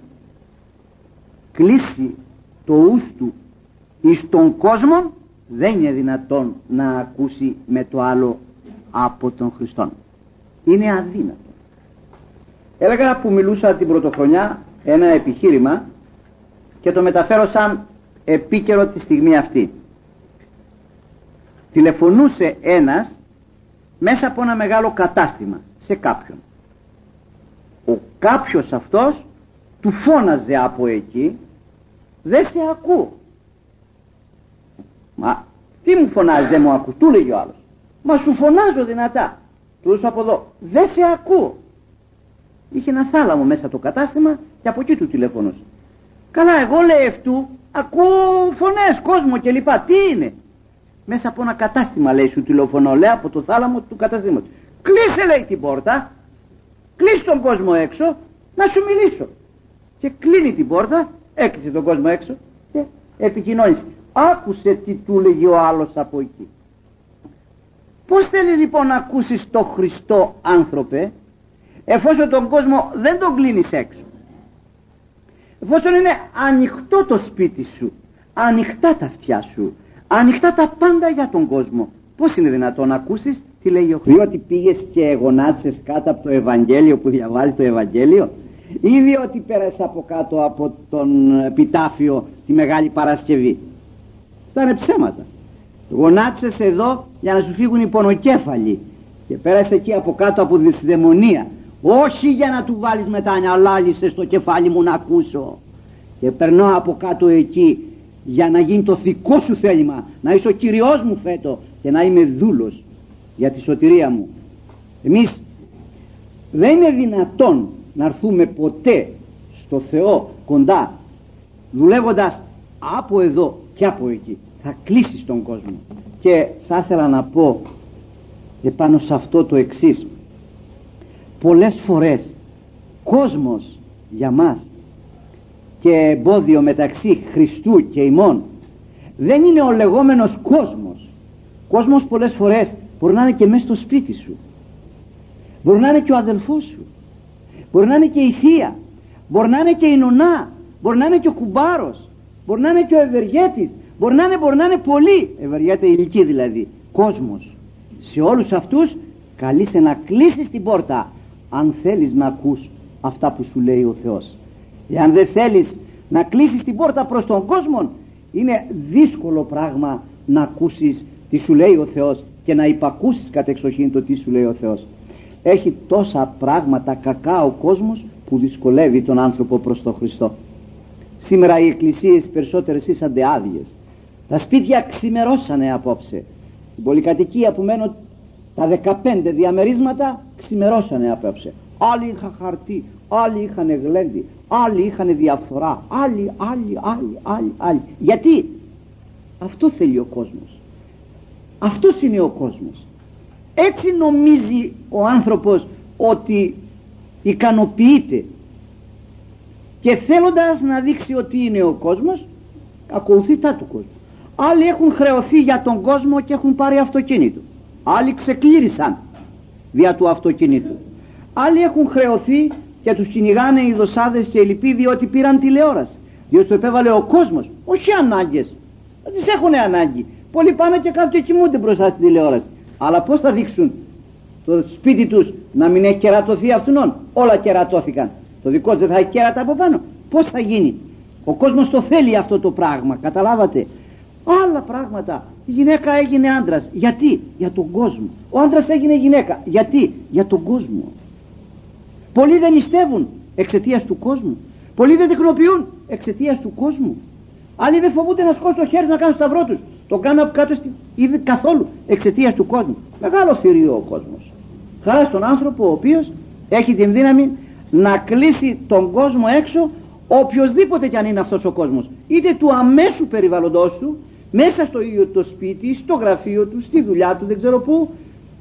κλείσει το ους του εις τον κόσμο, δεν είναι δυνατόν να ακούσει με το άλλο από τον Χριστό. Είναι αδύνατο. Έλεγα που μιλούσα την πρωτοχρονιά ένα επιχείρημα και το μεταφέρω σαν επίκαιρο τη στιγμή αυτή. Τηλεφωνούσε ένας μέσα από ένα μεγάλο κατάστημα σε κάποιον. Ο κάποιος αυτός του φώναζε από εκεί, δεν σε ακούω. Μα τι μου φωνάζει, δεν μου ακούς? Του λέγει ο άλλος. Μα σου φωνάζω δυνατά. Του έδωσα από εδώ, δεν σε ακούω. Είχε ένα θάλαμο μέσα το κατάστημα και από εκεί του τηλεφωνούσε. Καλά, εγώ λέει αυτού ακούω φωνές, κόσμο κλπ. Τι είναι? Μέσα από ένα κατάστημα, λέει, σου τηλεφωνώ, λέει, από το θάλαμο του καταστήματος. Κλείσε, λέει, την πόρτα, κλείσε τον κόσμο έξω να σου μιλήσω. Και κλείνει την πόρτα, έκλεισε τον κόσμο έξω και επικοινώνησε. Άκουσε τι του λέγει ο άλλος από εκεί. Πώς θέλει λοιπόν να ακούσεις το Χριστό, άνθρωπε, εφόσον τον κόσμο δεν τον κλείνεις έξω, εφόσον είναι ανοιχτό το σπίτι σου, ανοιχτά τα αυτιά σου, ανοιχτά τα πάντα για τον κόσμο, πώς είναι δυνατόν να ακούσεις τι λέει ο Χριστός? Διότι πήγες και γονάτισες κάτω από το Ευαγγέλιο που διαβάζει το Ευαγγέλιο, ή διότι πέρασες από κάτω από τον επιτάφιο τη Μεγάλη Παρασκευή? Αυτά είναι ψέματα. Γονάτισες εδώ για να σου φύγουν οι πονοκέφαλοι και πέρασε εκεί από κάτω από τη δαιμονία, όχι για να του βάλεις μετάνοια, λάλησε στο κεφάλι μου να ακούσω, και περνώ από κάτω εκεί για να γίνει το δικό σου θέλημα, να είσαι ο Κυριός μου φέτο και να είμαι δούλος για τη σωτηρία μου. Εμείς δεν είναι δυνατόν να έρθουμε ποτέ στο Θεό κοντά δουλεύοντας από εδώ και από εκεί. Θα κλείσεις τον κόσμο. Και θα ήθελα να πω επάνω σε αυτό το εξής. Πολλές φορές κόσμος για μας και εμπόδιο μεταξύ Χριστού και ημών δεν είναι ο λεγόμενος κόσμος. Κόσμος πολλές φορές μπορεί να είναι και μέσα στο σπίτι σου, μπορεί να είναι και ο αδελφός σου, μπορεί να είναι και η θεία, μπορεί να είναι και η νονά, μπορεί να είναι και ο κουμπάρος, μπορεί να είναι και ο ευεργέτης, μπορεί να είναι, μπορεί να είναι πολλοί ευεργέτη ηλικία, δηλαδή κόσμος. Σε όλους αυτούς καλείσαι να κλείσεις την πόρτα αν θέλεις να ακούς αυτά που σου λέει ο Θεός. Εάν δεν θέλεις να κλείσεις την πόρτα προς τον κόσμο, Είναι δύσκολο πράγμα να ακούσεις τι σου λέει ο Θεός και να υπακούσεις κατεξοχήν το τι σου λέει ο Θεός. Έχει τόσα πράγματα κακά ο κόσμος που δυσκολεύει τον άνθρωπο προς τον Χριστό. Σήμερα οι εκκλησίες περισσότερες ήσανται άδειες. Τα σπίτια ξημερώσανε απόψε. Στην πολυκατοικία που μένω τα δεκαπέντε διαμερίσματα ξημερώσανε απόψε. Άλλοι είχαν χαρτί, άλλοι είχαν γλέντι, άλλοι είχαν διαφθορά, άλλοι, άλλοι, άλλοι, άλλοι, άλλοι. Γιατί? Αυτό θέλει ο κόσμος. Αυτός είναι ο κόσμος. Έτσι νομίζει ο άνθρωπος ότι ικανοποιείται, και θέλοντας να δείξει ότι είναι ο κόσμος ακολουθεί τα του κόσμου. Άλλοι έχουν χρεωθεί για τον κόσμο και έχουν πάρει αυτοκίνητο. Άλλοι ξεκλήρισαν δια του αυτοκίνητου. Άλλοι έχουν χρεωθεί και τους κυνηγάνε οι δοσάδες και οι λοιποί διότι πήραν τηλεόραση, διότι το επέβαλε ο κόσμος, όχι ανάγκες. Δεν τις έχουν ανάγκη. Πολλοί πάνε και κάτω και κοιμούνται μπροστά στην τηλεόραση. Αλλά πώς θα δείξουν το σπίτι τους να μην έχει κερατωθεί αυτόν? Όλα κερατώθηκαν. Το δικό τους δεν θα έχει κέρατα από πάνω. Πώς θα γίνει? Ο κόσμος το θέλει αυτό το πράγμα, καταλάβατε? Άλλα πράγματα. Η γυναίκα έγινε άντρας. Γιατί? Για τον κόσμο. Ο άντρας έγινε γυναίκα. Γιατί? Για τον κόσμο. Πολλοί δεν νηστεύουν εξαιτίας του κόσμου. Πολλοί δεν τεκνοποιούν εξαιτίας του κόσμου. Άλλοι δεν φοβούνται να σκόσουν το χέρι να κάνουν σταυρό τους. Το κάνουν από κάτω στη... ήδη καθόλου εξαιτίας του κόσμου. Μεγάλο θηρίο ο κόσμος. Χαρά στον άνθρωπο ο οποίος έχει την δύναμη να κλείσει τον κόσμο έξω, οποιοδήποτε κι αν είναι αυτός ο κόσμος, είτε του αμέσου περιβαλλοντός του, μέσα στο ίδιο το σπίτι, στο γραφείο του, στη δουλειά του, δεν ξέρω πού.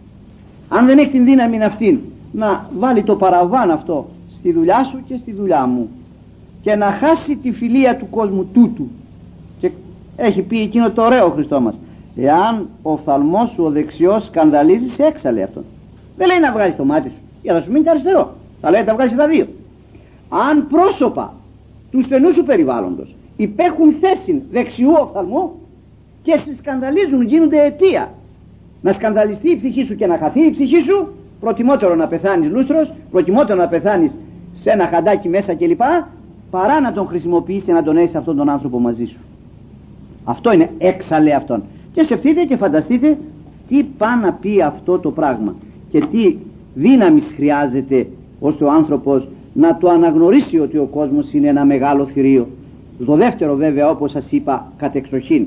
Αν δεν έχει την δύναμη αυτήν να βάλει το παραβάν αυτό στη δουλειά σου και στη δουλειά μου και να χάσει τη φιλία του κόσμου τούτου, και έχει πει εκείνο το ωραίο Χριστό μας, εάν ο οφθαλμός σου ο δεξιός σκανδαλίζει, σε έξαλε αυτόν. Δεν λέει να βγάλεις το μάτι σου για να σου μείνει το αριστερό, θα λέει να τα βγάλεις τα δύο. Αν πρόσωπα του στενού σου περιβάλλοντος υπέχουν θέση δεξιού οφθαλμού και σε σκανδαλίζουν, γίνονται αιτία να σκανδαλιστεί η ψυχή σου και να χαθεί η ψυχή σου, προτιμότερο να πεθάνεις λούστρος, προτιμότερο να πεθάνεις σε ένα χαντάκι μέσα κλπ, παρά να τον χρησιμοποιήσεις και να τον έχεις αυτόν τον άνθρωπο μαζί σου. Αυτό είναι, έξαλε αυτόν. Και σκεφτείτε και φανταστείτε τι πάει να πει αυτό το πράγμα και τι δύναμη χρειάζεται ώστε ο άνθρωπος να το αναγνωρίσει ότι ο κόσμος είναι ένα μεγάλο θηρίο. Το δεύτερο βέβαια, όπως σας είπα κατεξοχήν,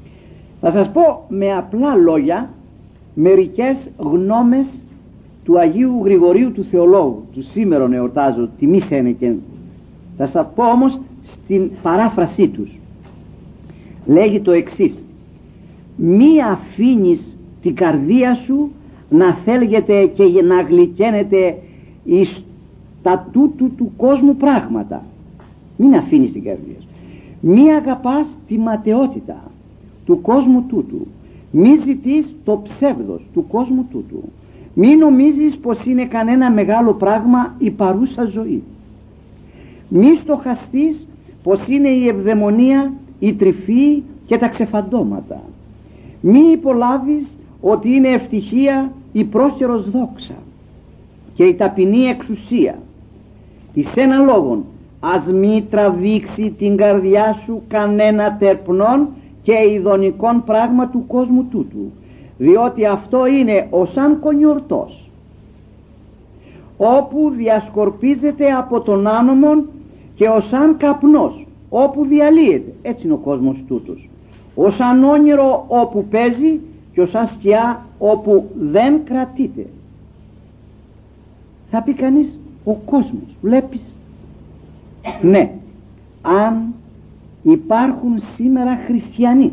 θα σας πω με απλά λόγια μερικές γνώμες του Αγίου Γρηγορίου του Θεολόγου, του σήμερον εορτάζω, τιμή Σένεκεν. Θα σας πω όμως στην παράφρασή τους. Λέγει το εξής: μη αφήνεις την καρδία σου να θέλγεται και να γλυκαίνεται εις τα τούτου του κόσμου πράγματα. Μην αφήνεις την καρδία σου. Μη αγαπάς τη ματαιότητα του κόσμου τούτου. Μη ζητείς το ψεύδος του κόσμου τούτου. Μη νομίζεις πως είναι κανένα μεγάλο πράγμα η παρούσα ζωή. Μη στοχαστείς πως είναι η ευδαιμονία, η τρυφή και τα ξεφαντώματα. Μη υπολάβεις ότι είναι ευτυχία η πρόσκαιρος δόξα και η ταπεινή εξουσία. Εις έναν λόγον, ας μη τραβήξει την καρδιά σου κανένα τερπνόν και ειδονικόν πράγμα του κόσμου τούτου, διότι αυτό είναι ως αν κονιορτός, όπου διασκορπίζεται από τον άνομον, και ως αν καπνός, όπου διαλύεται. Έτσι είναι ο κόσμος τούτος. Ως αν όνειρο όπου παίζει και ως αν σκιά όπου δεν κρατείται. Θα πει κανείς, ο κόσμος, βλέπεις? Ναι, αν υπάρχουν σήμερα χριστιανοί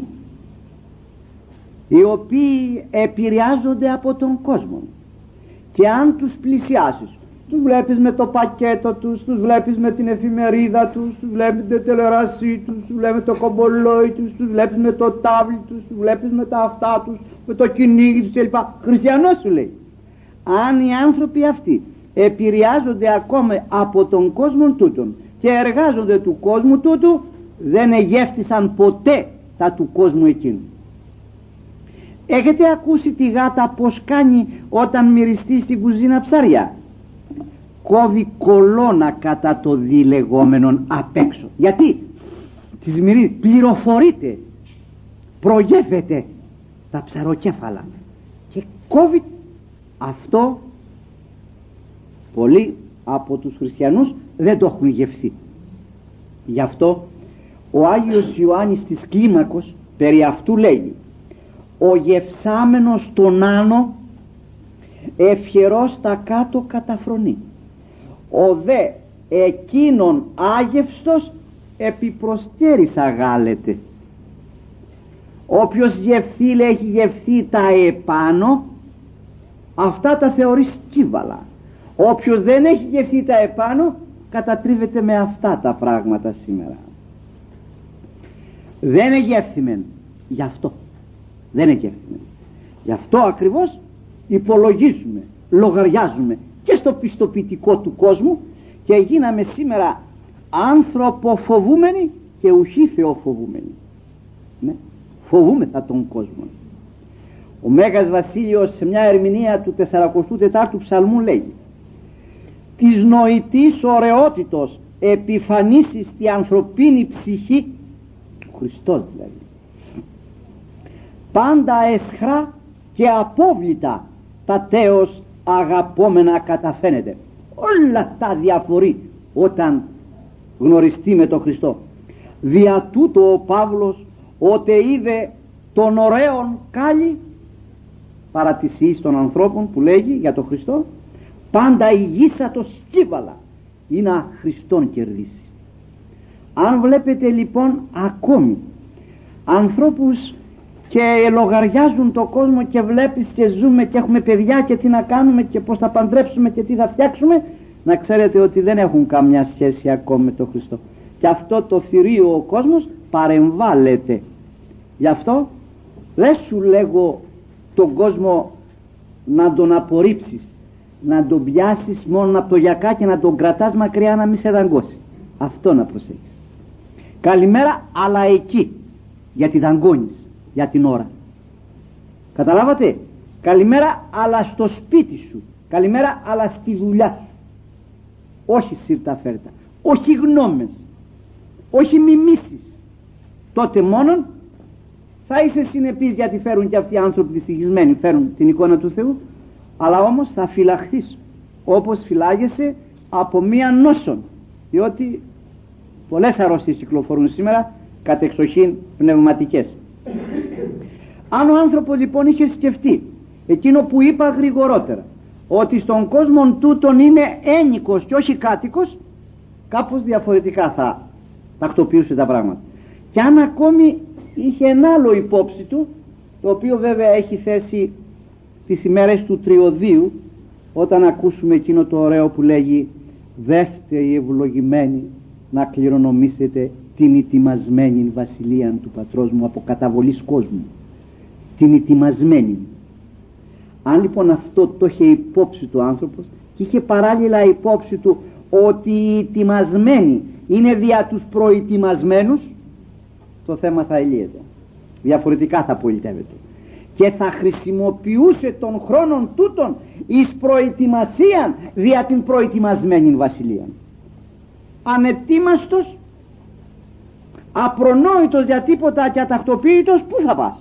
οι οποίοι επηρεάζονται από τον κόσμο και αν τους πλησιάσεις, τους βλέπεις με το πακέτο τους, τους βλέπεις με την εφημερίδα τους, τους βλέπεις με την τηλεόρασή τους, τους βλέπεις με το κομπολόι τους, τους βλέπεις με το τάβλι τους, τους βλέπεις με τα αυτά τους, με το κυνήγι τους κλπ. Χριστιανός σου λέει. Αν οι άνθρωποι αυτοί επηρεάζονται ακόμα από τον κόσμο τούτον και εργάζονται του κόσμου τούτου, δεν εγεύτησαν ποτέ τα του κόσμου εκείνου. Έχετε ακούσει τη γάτα πως κάνει όταν μυριστεί στην κουζίνα ψάρια? Κόβει κολόνα κατά το δι λεγόμενον απ' έξω. Γιατί? της μυρίδας, πληροφορείται, προγεύεται τα ψαροκέφαλα και κόβει. Αυτό πολλοί από τους χριστιανούς δεν το έχουν γευθεί. Γι' αυτό ο Άγιος Ιωάννης της Κλίμακος περί αυτού λέγει: ο γευσάμενος τον άνω ευχερός τα κάτω καταφρονεί, ο δε εκείνον άγευστος επιπροσκέρης αγάλεται. Όποιος γευθεί, λέει, έχει γευθεί τα επάνω, αυτά τα θεωρεί σκύβαλα. Όποιος δεν έχει γευθεί τα επάνω, κατατρίβεται με αυτά τα πράγματα σήμερα. Δεν εγεύθυμεν, γι' αυτό δεν εγεύθυμεν. Γι' αυτό ακριβώς υπολογίζουμε, λογαριάζουμε και στο πιστοποιητικό του κόσμου και γίναμε σήμερα ανθρωποφοβούμενοι και ουχή θεοφοβούμενοι. Ναι, φοβούμεθα τον κόσμο. Ο Μέγας Βασίλειος σε μια ερμηνεία του τεσσαρακοστού τετάρτου ψαλμού λέγει: της νοητής ωραιότητος επιφανίσεις τη ανθρωπίνη ψυχή, ο Χριστός δηλαδή, πάντα εσχρά και απόβλητα τα τέος αγαπόμενα καταφαίνεται. Όλα τα διαφορεί όταν γνωριστεί με τον Χριστό. Δια τούτο ο Παύλος ότε είδε τον ωραίον κάλλη παρατησίης των ανθρώπων που λέγει για τον Χριστό, πάντα ηγήσα το σκύβαλα ή να Χριστόν κερδίσει. Αν βλέπετε λοιπόν ακόμη ανθρώπους και λογαριάζουν το κόσμο και βλέπεις και ζούμε και έχουμε παιδιά και τι να κάνουμε και πως θα παντρέψουμε και τι θα φτιάξουμε, να ξέρετε ότι δεν έχουν καμιά σχέση ακόμη με τον Χριστό. Και αυτό το θηρίο ο κόσμος παρεμβάλλεται. Γι' αυτό δεν σου λέγω τον κόσμο να τον απορρίψεις, να τον πιάσεις μόνο από το γιακά και να τον κρατάς μακριά να μην σε δαγκώσει. Αυτό να προσέχεις. Καλημέρα, αλλά εκεί, γιατί δαγκώνεις για την ώρα. Καταλάβατε? Καλημέρα, αλλά στο σπίτι σου. Καλημέρα, αλλά στη δουλειά σου. Όχι σύρτα φέρτα, όχι γνώμες, όχι μιμήσεις. Τότε μόνον θα είσαι συνεπής, γιατί φέρουν και αυτοί οι άνθρωποι δυστυχισμένοι, φέρουν την εικόνα του Θεού, αλλά όμως θα φυλαχθείς όπως φυλάγεσαι από μία νόσον, διότι πολλές αρρώστιες κυκλοφορούν σήμερα, κατεξοχήν πνευματικές. Αν ο άνθρωπος λοιπόν είχε σκεφτεί εκείνο που είπα γρηγορότερα, ότι στον κόσμο τούτον είναι ένικος και όχι κάτοικος, κάπως διαφορετικά θα τακτοποιούσε τα πράγματα. Και αν ακόμη είχε ένα άλλο υπόψη του, το οποίο βέβαια έχει θέσει τις ημέρες του Τριωδίου, όταν ακούσουμε εκείνο το ωραίο που λέγει: δεύτεροι ευλογημένοι να κληρονομήσετε την ετοιμασμένη βασιλεία του πατρός μου από καταβολής κόσμου. Την ετοιμασμένη. Αν λοιπόν αυτό το είχε υπόψη του άνθρωπος και είχε παράλληλα υπόψη του ότι οι ετοιμασμένοι είναι δια τους προετοιμασμένους, το θέμα θα ελύεται, διαφορετικά θα πολιτεύεται και θα χρησιμοποιούσε τον χρόνον τούτον εις προετοιμασίαν δια την προετοιμασμένη βασιλεία. Ανετοίμαστος, απρονόητος για τίποτα και ατακτοποίητος, πού θα πας?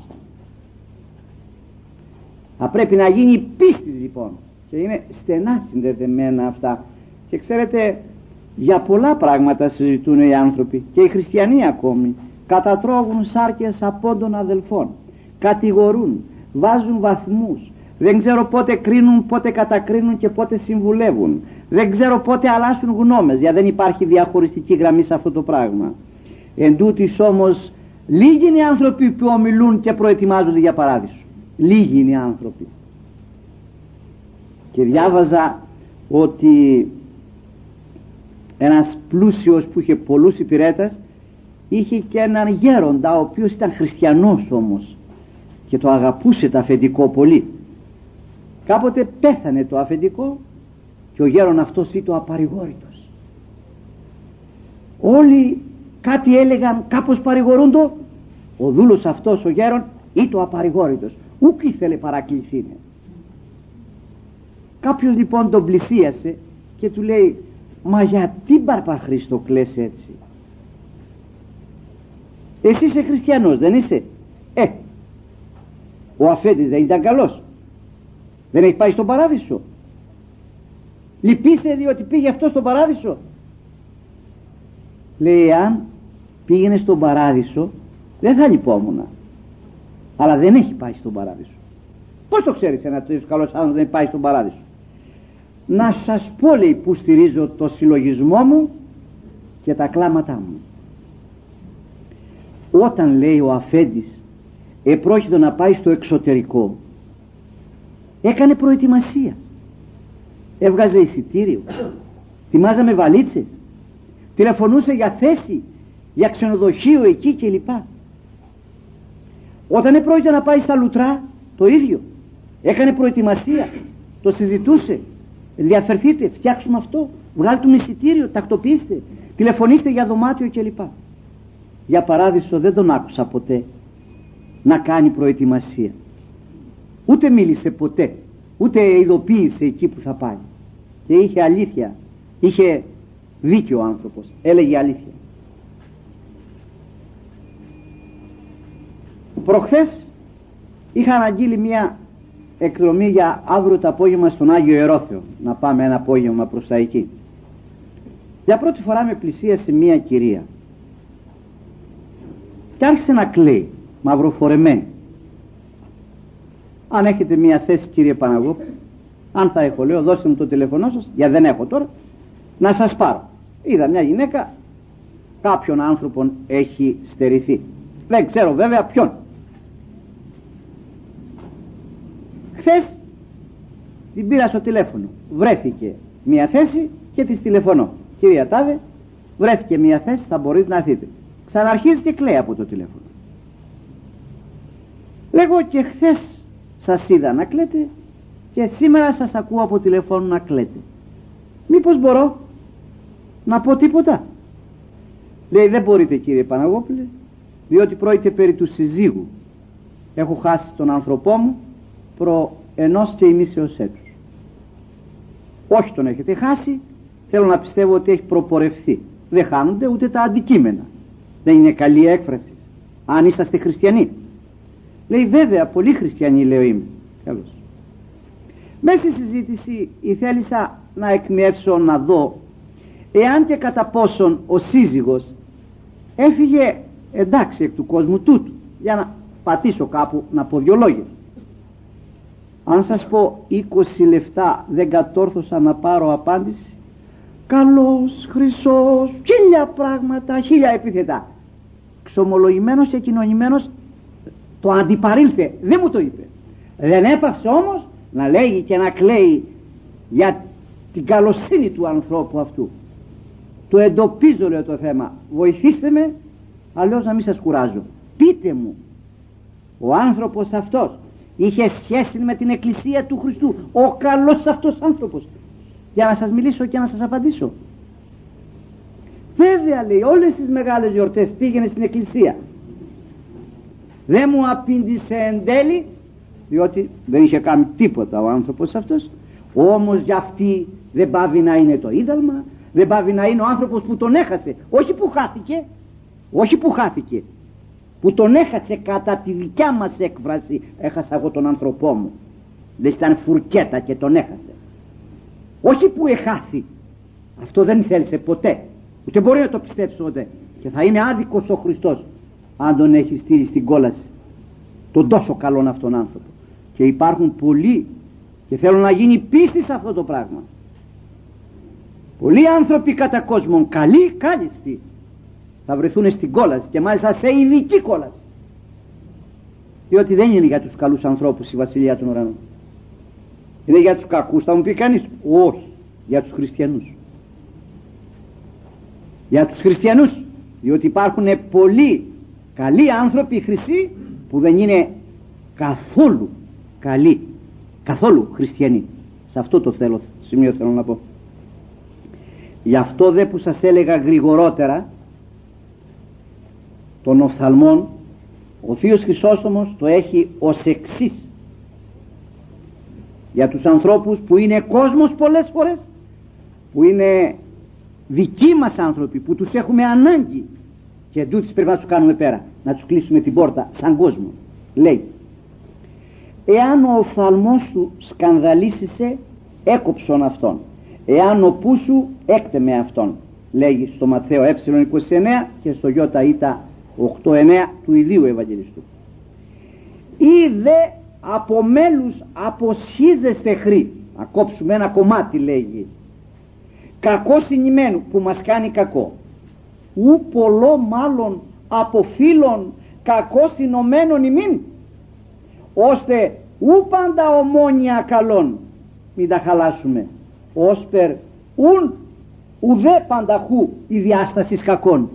Θα πρέπει να γίνει πίστη λοιπόν, και είναι στενά συνδεδεμένα αυτά. Και ξέρετε, για πολλά πράγματα συζητούν οι άνθρωποι και οι χριστιανοί ακόμη. Κατατρώγουν σάρκες απόντων αδελφών, κατηγορούν, βάζουν βαθμούς, δεν ξέρω πότε κρίνουν, πότε κατακρίνουν και πότε συμβουλεύουν, δεν ξέρω πότε αλλάσουν γνώμες, γιατί δεν υπάρχει διαχωριστική γραμμή σε αυτό το πράγμα. Εν τούτοις όμως λίγοι είναι οι άνθρωποι που ομιλούν και προετοιμάζονται για παράδεισο. Λίγοι είναι οι άνθρωποι. Και διάβαζα ότι ένας πλούσιος που είχε πολλούς υπηρέτες είχε και έναν γέροντα, ο οποίος ήταν χριστιανός όμως και το αγαπούσε το αφεντικό πολύ. Κάποτε πέθανε το αφεντικό και ο γέρον αυτός ήταν το απαρηγόρητος. Όλοι κάτι έλεγαν, κάπως παρηγορούντο. Ο δούλος αυτός ο γέρον ήταν το απαρηγόρητος, ούκ ήθελε παρακληθεί. Κάποιος λοιπόν τον πλησίασε και του λέει: μα γιατί Παπαχρήστο κλαις έτσι? Εσύ είσαι χριστιανός, δεν είσαι? Ε, ο αφέντης δεν ήταν καλός? Δεν έχει πάει στον παράδεισο? Λυπείσαι διότι πήγε αυτό στον παράδεισο? Λέει, αν πήγαινε στον παράδεισο δεν θα λυπόμουνα, αλλά δεν έχει πάει στον παράδεισο. Πώς το ξέρεις ένα τέτοιος καλός άνθρωπος δεν πάει στον παράδεισο? Να σας πω, λέει, που στηρίζω το συλλογισμό μου και τα κλάματά μου. Όταν, λέει, ο αφέντης επρόκειτο να πάει στο εξωτερικό, έκανε προετοιμασία, έβγαζε εισιτήριο, ετοιμάζαμε βαλίτσες, τηλεφωνούσε για θέση, για ξενοδοχείο εκεί κλπ. Όταν επρόκειτο να πάει στα Λουτρά, το ίδιο, έκανε προετοιμασία, το συζητούσε, ενδιαφερθείτε, φτιάξουμε αυτό, βγάλτε μου εισιτήριο, τακτοποιήστε, τηλεφωνήστε για δωμάτιο κλπ. Για παράδεισο δεν τον άκουσα ποτέ να κάνει προετοιμασία, ούτε μίλησε ποτέ, ούτε ειδοποίησε εκεί που θα πάει. Και είχε αλήθεια, είχε δίκιο ο άνθρωπος, έλεγε αλήθεια. Προχθές είχα αναγγείλει μια εκδρομή για αύριο το απόγευμα στον Άγιο Ερόθεο, να πάμε ένα απόγευμα προς τα εκεί. Για πρώτη φορά με πλησίασε μια κυρία και άρχισε να κλαίει, μαυροφορεμένη. Αν έχετε μια θέση, κύριε Παναγόπουλε, αν θα έχω, λέω, δώστε μου το τηλεφωνό σας, για δεν έχω τώρα, να σας πάρω. Είδα μια γυναίκα, κάποιον άνθρωπον έχει στερηθεί, δεν ξέρω βέβαια ποιον. Χθες την πήρα στο τηλέφωνο, βρέθηκε μια θέση και της τηλεφωνώ, κυρία Τάδε, βρέθηκε μια θέση, θα μπορείτε να έρθετε. Ξαναρχίζει και κλαίει από το τηλέφωνο. Λέγω, και χθες σας είδα να κλαίτε και σήμερα σας ακούω από τηλέφωνο να κλαίτε. Μήπως μπορώ να πω τίποτα? Λέει, δεν μπορείτε, κύριε Παναγόπουλε, διότι πρόκειται περί του συζύγου. Έχω χάσει τον άνθρωπό μου προ ενός και ημίσεως έτους. Όχι, τον έχετε χάσει, θέλω να πιστεύω ότι έχει προπορευθεί. Δεν χάνονται ούτε τα αντικείμενα. Δεν είναι καλή έκφραση αν είσαστε χριστιανοί? Λέει, βέβαια, πολύ χριστιανοί, λέω, είμαι. Καλώς. Μέσα στη συζήτηση ήθελησα να εκμεύσω, να δω εάν και κατά πόσον ο σύζυγος έφυγε εντάξει εκ του κόσμου τούτου, για να πατήσω κάπου να πω δυο λόγια. Αν σας πω είκοσι λεπτά δεν κατόρθωσα να πάρω απάντηση, καλός, χρυσός, χίλια πράγματα, χίλια επίθετα, ξομολογημένος και κοινωνημένος, το αντιπαρήλθε, δεν μου το είπε. Δεν έπαυσε όμως να λέγει και να κλαίει για την καλοσύνη του ανθρώπου αυτού. Το εντοπίζω, λέω, το θέμα, βοηθήστε με, αλλιώς να μην σας κουράζω. Πείτε μου, ο άνθρωπος αυτός είχε σχέση με την Εκκλησία του Χριστού, ο καλός αυτός άνθρωπος, για να σας μιλήσω και να σας απαντήσω? Βέβαια, λέει, όλες τις μεγάλες γιορτές πήγαινε στην Εκκλησία. Δεν μου απήντησε εν τέλει, διότι δεν είχε κάνει τίποτα ο άνθρωπος αυτός. Όμως για αυτή δεν πάβει να είναι το ίδαλμα, δεν πάβει να είναι ο άνθρωπος που τον έχασε. Όχι που χάθηκε, όχι που χάθηκε, που τον έχασε κατά τη δικιά μας έκφραση. Έχασα εγώ τον άνθρωπό μου, δεν ήταν φουρκέτα και τον έχασε. Όχι που εχάθη, αυτό δεν θέλησε ποτέ, ούτε μπορεί να το πιστέψει ποτέ. Και θα είναι άδικος ο Χριστός αν τον έχει στείλει στην κόλαση, τον τόσο καλόν αυτόν άνθρωπο. Και υπάρχουν πολλοί και θέλουν να γίνει πίστη σε αυτό το πράγμα. Πολλοί άνθρωποι κατά κόσμον, καλοί, κάλιστοι, θα βρεθούν στην κόλαση, και μάλιστα σε ειδική κόλαση, διότι δεν είναι για τους καλούς ανθρώπους η Βασιλεία των Ουρανών. Είναι για τους κακούς, θα μου πει κανείς. Όχι, για τους χριστιανούς. Για τους χριστιανούς, διότι υπάρχουν πολλοί καλοί άνθρωποι χρυσοί που δεν είναι καθόλου καλοί, καθόλου χριστιανοί. Σε αυτό το θέλω, σημείο θέλω να πω. Γι' αυτό δε που σας έλεγα γρηγορότερα των οφθαλμών, ο Θείος Χρυσόστομος το έχει ως εξής για τους ανθρώπους που είναι κόσμος πολλές φορές, που είναι δικοί μας άνθρωποι, που τους έχουμε ανάγκη και τούτους πρέπει να τους κάνουμε πέρα. να τους κλείσουμε την πόρτα σαν κόσμο. Λέει, εάν ο οφθαλμός σου σκανδαλίσισε, έκοψον αυτόν, εάν ο πού σου έκτεμε αυτόν, λέγει στο Ματθαίο ε είκοσι εννέα και στο Ι Ήτα οκτώ εννέα του ιδίου Ευαγγελιστού. Ή δε από μέλους αποσχίζεστε χρή, να κόψουμε ένα κομμάτι, λέγει, κακό συνημένου που μας κάνει κακό, ου πολλό μάλλον από φίλων κακό συνωμένων ημίν, ώστε ου πάντα ομόνια καλών, μην τα χαλάσουμε, όσπερ ουν ουδέ πανταχού η διάσταση κακών.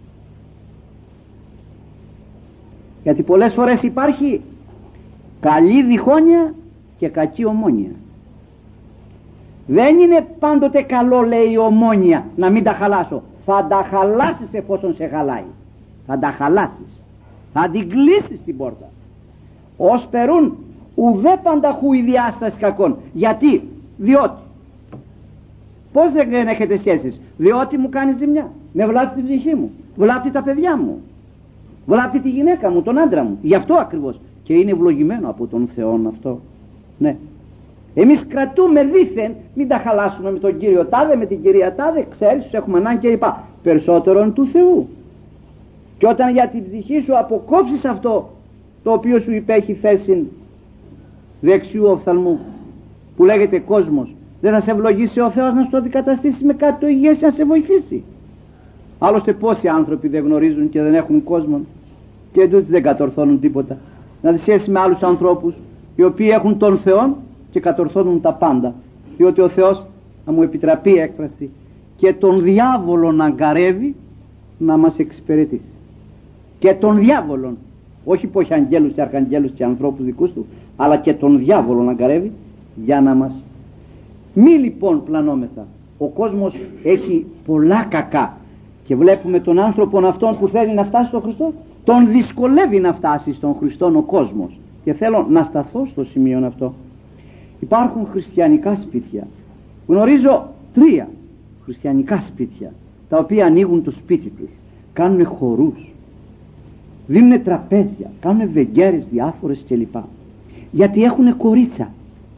Γιατί πολλές φορές υπάρχει καλή διχόνοια και κακή ομόνια. Δεν είναι πάντοτε καλό, λέει, η ομόνια, να μην τα χαλάσω. Θα τα χαλάσεις εφόσον σε χαλάει. Θα τα χαλάσεις, θα την κλείσεις την πόρτα. Ως περούν ουδέ πανταχού η διάσταση κακών. Γιατί? Διότι. Πώς δεν έχετε σχέσεις? Διότι μου κάνει ζημιά, με βλάπτει την ψυχή μου, βλάπτει τα παιδιά μου, βλάπτει τη γυναίκα μου, τον άντρα μου. Γι' αυτό ακριβώς. Και είναι ευλογημένο από τον Θεό αυτό. Ναι. Εμείς κρατούμε δήθεν, μην τα χαλάσουμε με τον κύριο τάδε, με την κυρία τάδε, ξέρεις, τους έχουμε ανάγκη και λοιπά. Περισσότερον του Θεού. Και όταν για την ψυχή σου αποκόψεις αυτό το οποίο σου υπέχει θέση δεξιού οφθαλμού, που λέγεται κόσμος, δεν θα σε ευλογήσει ο Θεός να σου το αντικαταστήσει με κάτι το υγιές, να σε βοηθήσει? Άλλωστε πόσοι άνθρωποι δεν γνωρίζουν και δεν έχουν κόσμο και τούτοι δεν κατορθώνουν τίποτα. Να τη σχέση με άλλους ανθρώπους οι οποίοι έχουν τον Θεό και κατορθώνουν τα πάντα, διότι ο Θεός, να μου επιτραπεί έκφραση, και τον διάβολο να αγκαρεύει να μας εξυπηρετήσει. Και τον διάβολον, όχι που έχει αγγέλους και αρχαγγέλους και ανθρώπους δικούς του, αλλά και τον διάβολο να αγκαρεύει για να μας. Μη λοιπόν πλανόμεθα. Ο κόσμος έχει πολλά κακά και βλέπουμε τον άνθρωπον αυτόν που θέλει να φτάσει στον Χριστό, τον δυσκολεύει να φτάσει στον Χριστό ο κόσμος. Και θέλω να σταθώ στο σημείο αυτό. Υπάρχουν χριστιανικά σπίτια, γνωρίζω τρία χριστιανικά σπίτια, τα οποία ανοίγουν το σπίτι τους, κάνουν χορούς, δίνουν τραπέζια, κάνουν βεγγέρες διάφορες κλπ. Γιατί έχουν κορίτσα,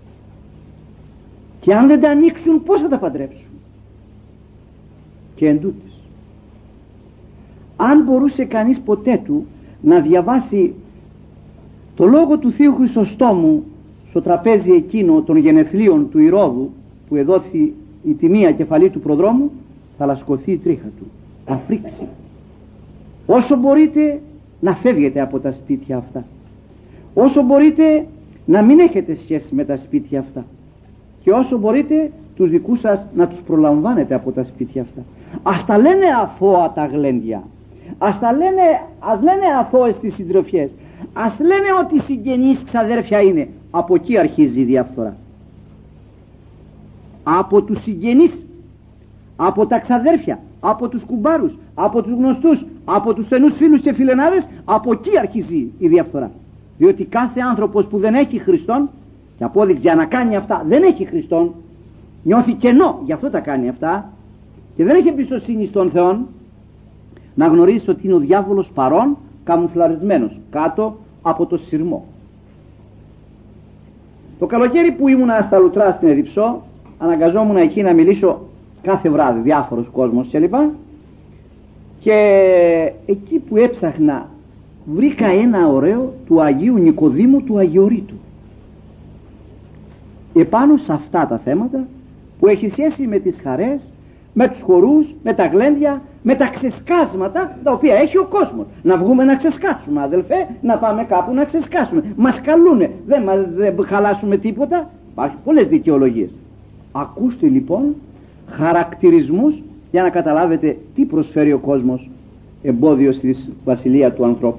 και αν δεν τα ανοίξουν πώς θα τα παντρέψουν? Και εντούτοις, αν μπορούσε κανείς ποτέ του να διαβάσει το λόγο του Θείου Χρυσοστόμου στο τραπέζι εκείνο των γενεθλίων του Ηρώδου, που εδόθη η τιμία κεφαλή του προδρόμου, θα λασκωθεί η τρίχα του, θα φρίξει. Όσο μπορείτε να φεύγετε από τα σπίτια αυτά, όσο μπορείτε να μην έχετε σχέση με τα σπίτια αυτά, και όσο μπορείτε τους δικούς σας να τους προλαμβάνετε από τα σπίτια αυτά. Ας τα λένε αθώα τα γλέντια, ας τα λένε, ας λένε αθώες τις συντροφιές, ας λένε ότι συγγενείς ξαδέρφια είναι. Από εκεί αρχίζει η διαφθορά. Από τους συγγενείς, από τα ξαδέρφια, από τους κουμπάρους, από τους γνωστούς, από τους στενούς φίλους και φιλενάδες, από εκεί αρχίζει η διαφθορά. Διότι κάθε άνθρωπος που δεν έχει Χριστόν, και απόδειξη για να κάνει αυτά, δεν έχει Χριστόν, νιώθει κενό, γι' αυτό τα κάνει αυτά, και δεν έχει εμπιστοσύνη στον Θεό, να γνωρίζει ότι είναι ο διάβολος παρών, καμουφλαρισμένος κάτω από το σειρμό. Το καλοκαίρι που ήμουνα στα Λουτρά στην Εδιψό, αναγκαζόμουν εκεί να μιλήσω κάθε βράδυ, διάφορος κόσμος κλπ. Και εκεί που έψαχνα βρήκα ένα ωραίο του Αγίου Νικοδήμου του Αγιορείτου, επάνω σε αυτά τα θέματα που έχει σχέση με τις χαρές, με τους χορούς, με τα γλέντια, με τα ξεσκάσματα τα οποία έχει ο κόσμος. Να βγούμε να ξεσκάσουμε, αδελφέ, να πάμε κάπου να ξεσκάσουμε. Μας καλούνε, δεν, δεν χαλάσουμε τίποτα. Υπάρχουν πολλές δικαιολογίες. Ακούστε λοιπόν χαρακτηρισμούς για να καταλάβετε τι προσφέρει ο κόσμος εμπόδιο στη βασιλεία του ανθρώπου.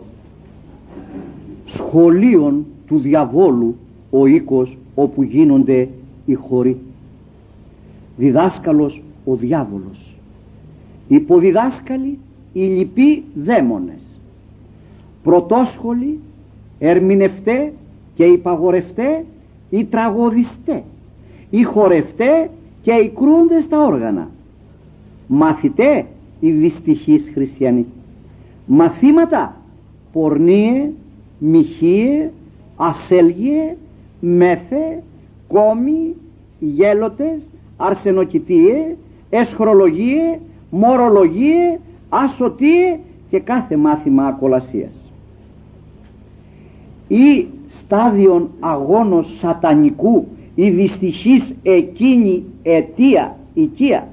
Σχολείων του διαβόλου ο οίκος όπου γίνονται οι χωροί. Διδάσκαλος ο διάβολος, υποδιδάσκαλοι οι λοιποί δαίμονες, πρωτόσχολοι, ερμηνευτέ και υπαγορευτέ οι τραγωδιστέ, οι χορευτέ και οι κρούντες στα όργανα, μαθητέ οι δυστυχείς χριστιανοί, μαθήματα πορνείε, μοιχείε, ασέλγειε, μέθε, κόμοι, γέλοτες, αρσενοκητείε, εσχρολογίε, μορολογίε, ασωτείε και κάθε μάθημα ακολασίας. Ή στάδιον αγώνος σατανικού, η δυστυχής εκείνη αιτία, οικία.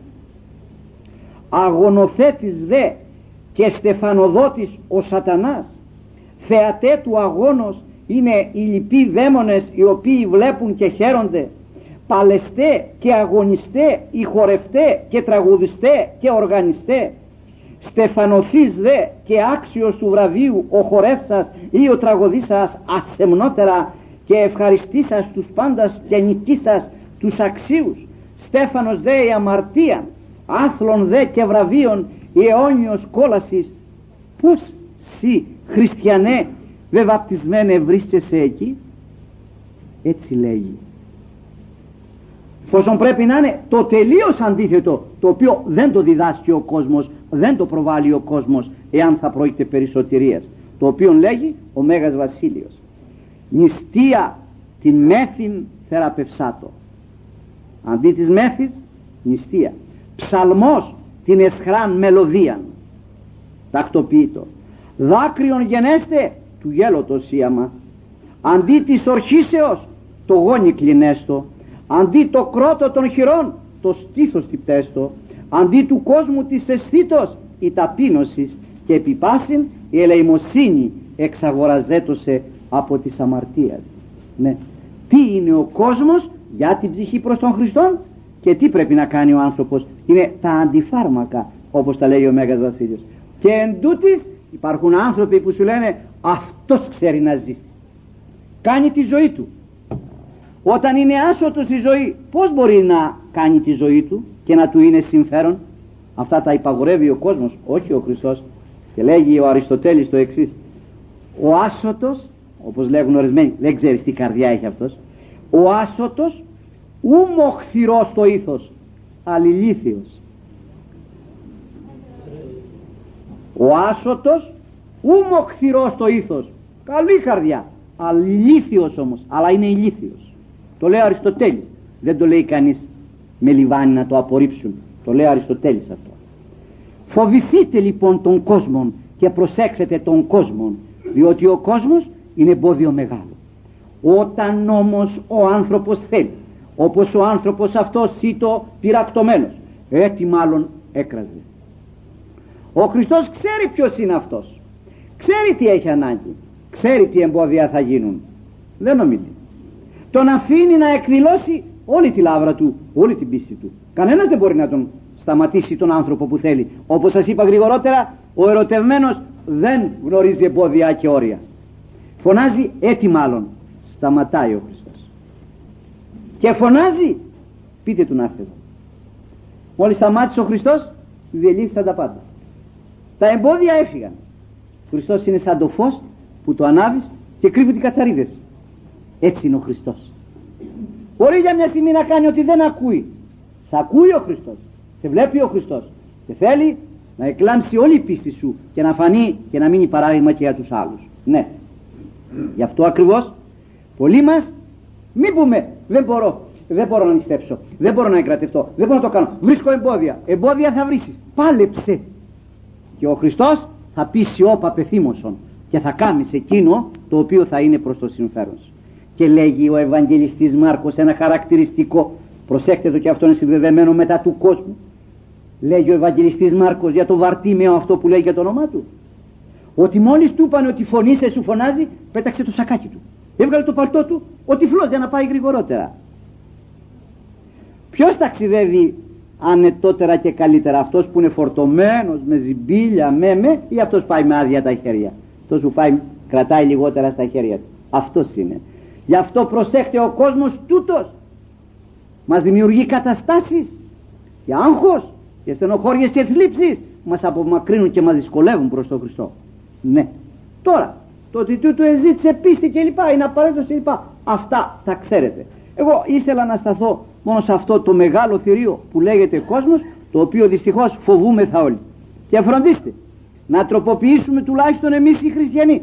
Αγωνοθέτης δε και στεφανοδότης ο σατανάς, θεατέ του αγώνος είναι οι λοιποί δαίμονες οι οποίοι βλέπουν και χαίρονται, παλαιστέ και αγωνιστέ, οι χορευτέ και τραγουδιστέ και οργανιστέ. Στεφανοθείς δε και άξιος του βραβείου ο χορεύσας ή ο τραγωδίσας ασεμνότερα και ευχαριστήσας τους πάντας και νικήσας τους αξίους. Στέφανος δε η αμαρτία, άθλων δε και βραβείων η αιώνιος κόλασης. Πώς σοι χριστιανέ δε βαπτισμένε βρίσκεσαι εκεί? Έτσι λέγει. Φόσον πρέπει να είναι το τελείως αντίθετο, το οποίο δεν το διδάσκει ο κόσμος, δεν το προβάλλει ο κόσμος, εάν θα πρόκειται περί σωτηρίας, το οποίο λέγει ο Μέγας Βασίλειος. Νηστεία την μέθην θεραπευσάτο. Αντί της μέθης, νηστεία. Ψαλμός την εσχράν μελωδίαν. Τακτοποιείτο. Δάκρυον γενέστε του γέλωτος ίαμα. Αντί της ορχήσεως το γόνι κλινέστο. Αντί το κρότο των χειρών το στήθος τυπτέστο. Αντί του κόσμου της αισθήτως η ταπείνωσης και επιπάσιν η ελεημοσύνη εξαγοραζέτωσε από της αμαρτίας. Ναι. Τι είναι ο κόσμος για την ψυχή προς τον Χριστόν και τι πρέπει να κάνει ο άνθρωπος? Είναι τα αντιφάρμακα, όπως τα λέει ο Μέγας Βασίλειος. Και εν τούτης υπάρχουν άνθρωποι που σου λένε αυτός ξέρει να ζήσει, κάνει τη ζωή του. Όταν είναι άσωτος η ζωή, πώς μπορεί να κάνει τη ζωή του και να του είναι συμφέρον? Αυτά τα υπαγορεύει ο κόσμος, όχι ο Χριστός. Και λέγει ο Αριστοτέλης το εξής: ο άσωτος, όπως λέγουν ορισμένοι, δεν ξέρεις τι καρδιά έχει αυτός, ο άσωτος ου μοχθηρός το ήθος, αλληλήθιος. Ο άσωτος ου μοχθηρός το ήθος, καλή καρδιά, αλληλήθιος όμως, αλλά είναι ηλίθιος. Το λέει ο Αριστοτέλης, δεν το λέει κανείς με λιβάνι να το απορρίψουν, το λέει ο Αριστοτέλης αυτό. Φοβηθείτε λοιπόν τον κόσμο και προσέξετε τον κόσμο, διότι ο κόσμος είναι εμπόδιο μεγάλο. Όταν όμως ο άνθρωπος θέλει, όπως ο άνθρωπος αυτός σίτο πυρακτωμένος, έτσι μάλλον έκραζε. Ο Χριστός ξέρει ποιος είναι αυτός, ξέρει τι έχει ανάγκη, ξέρει τι εμπόδια θα γίνουν, δεν ομιλεί. Τον αφήνει να εκδηλώσει όλη τη λάβρα του, όλη την πίστη του. Κανένας δεν μπορεί να τον σταματήσει τον άνθρωπο που θέλει. Όπως σας είπα γρηγορότερα, ο ερωτευμένος δεν γνωρίζει εμπόδια και όρια. Φωνάζει έτσι μάλλον, σταματάει ο Χριστός και φωνάζει, πείτε του να έρθει εδώ. Μόλις σταμάτησε ο Χριστός, διελύθησαν τα πάντα, τα εμπόδια έφυγαν. Ο Χριστός είναι σαν το φως που το ανάβεις και κρύβει τις κατσαρίδες. Έτσι είναι ο Χριστός. Μπορεί για μια στιγμή να κάνει ότι δεν ακούει. Σ' ακούει ο Χριστός, σε βλέπει ο Χριστός και θέλει να εκλάμψει όλη η πίστη σου και να φανεί και να μείνει παράδειγμα και για τους άλλους. Ναι, γι' αυτό ακριβώς πολλοί μας μην πούμε δεν μπορώ, δεν μπορώ να νηστέψω, δεν μπορώ να εγκρατευτώ, δεν μπορώ να το κάνω, βρίσκω εμπόδια. Εμπόδια θα βρίσεις, πάλεψε και ο Χριστός θα πει σιώπα πεθύμωσον και θα κάνεις εκείνο το οποίο θα είναι προς το συμφέρον σου. Και λέγει ο Ευαγγελιστής Μάρκος ένα χαρακτηριστικό, προσέξτε το, και αυτό είναι συνδεδεμένο μετά του κόσμου. Λέγει ο Ευαγγελιστής Μάρκος για το Βαρτίμαιο, αυτό που λέει για το όνομά του, ότι μόλις του είπανε ότι φωνήσε σου φωνάζει, πέταξε το σακάκι του, έβγαλε το παλτό του, ο τυφλός, για να πάει γρηγορότερα. Ποιος ταξιδεύει ανετότερα και καλύτερα, αυτός που είναι φορτωμένος με ζυμπίλια, με με, ή αυτός πάει με άδεια τα χέρια? Αυτός που πάει κρατάει λιγότερα στα χέρια του, αυτός είναι. Γι' αυτό προσέχτε, ο κόσμος τούτος μας δημιουργεί καταστάσεις και άγχος και στενοχώριες και θλίψεις, μας απομακρύνουν και μας δυσκολεύουν προς τον Χριστό. Ναι, τώρα το ότι τούτο εζήτησε πίστη και λοιπά, είναι απαραίτητο και λοιπά, αυτά τα ξέρετε. Εγώ ήθελα να σταθώ μόνο σε αυτό το μεγάλο θηρίο που λέγεται κόσμος, το οποίο δυστυχώς φοβούμεθα όλοι. Και φροντίστε να τροποποιήσουμε τουλάχιστον εμείς οι χριστιανοί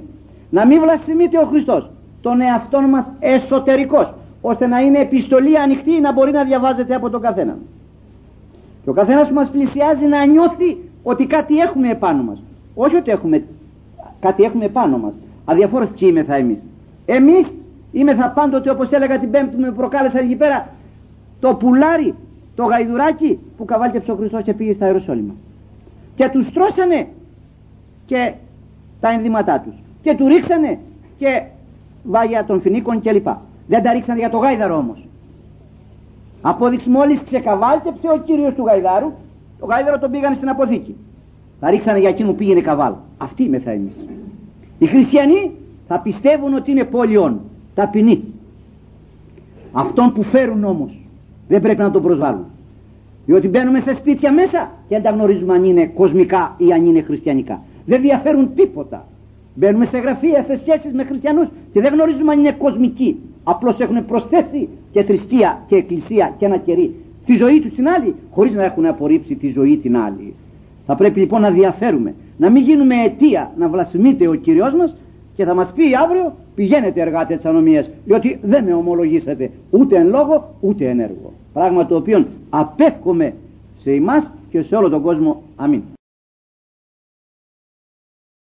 Να μην βλασφημείται ο Χριστός τον εαυτόν μας εσωτερικός, ώστε να είναι επιστολή ανοιχτή, να μπορεί να διαβάζεται από τον καθένα. Και ο καθένας που μας πλησιάζει να νιώθει ότι κάτι έχουμε επάνω μας. Όχι ότι έχουμε κάτι έχουμε επάνω μας. Αδιαφόρως ποιοι είμεθα εμείς. Εμείς είμεθα πάντοτε, όπως έλεγα την Πέμπτη, με προκάλεσαν εκεί πέρα, το πουλάρι, το γαϊδουράκι που καβάλτεψε ο Χριστός και πήγε στα Ιεροσόλυμα. Και τους τρώσανε και τα ενδύματά τους. Και του ρίξανε και βάγια των φοινίκων κλπ. Δεν τα ρίξανε για το γάιδαρο όμως. Απόδειξη, μόλις ξεκαβάλτεψε ο κύριος του γαϊδάρου, το γάιδαρο τον πήγανε στην αποθήκη. Τα ρίξανε για εκείνο που πήγαινε καβάλ. Αυτοί είμεθα εμείς. Οι χριστιανοί θα πιστεύουν ότι είναι πόλιον, ταπεινοί. Αυτόν που φέρουν όμως δεν πρέπει να τον προσβάλλουν. Διότι μπαίνουμε σε σπίτια μέσα και δεν τα γνωρίζουμε αν είναι κοσμικά ή αν είναι χριστιανικά. Δεν διαφέρουν τίποτα. Μπαίνουμε σε γραφεία, σε σχέσεις με χριστιανούς και δεν γνωρίζουμε αν είναι κοσμικοί. Απλώς έχουν προσθέσει και θρησκεία και εκκλησία και ένα κερί στη ζωή τους την άλλη, χωρίς να έχουν απορρίψει τη ζωή την άλλη. Θα πρέπει λοιπόν να διαφέρουμε, να μην γίνουμε αιτία να βλασφημείται ο Κύριος μας και θα μας πει αύριο πηγαίνετε εργάτε της ανομίας, διότι δεν με ομολογήσατε ούτε εν λόγω ούτε εν έργο. Πράγμα το οποίο απέφχομαι σε εμάς και σε όλο τον κόσμο. Αμήν.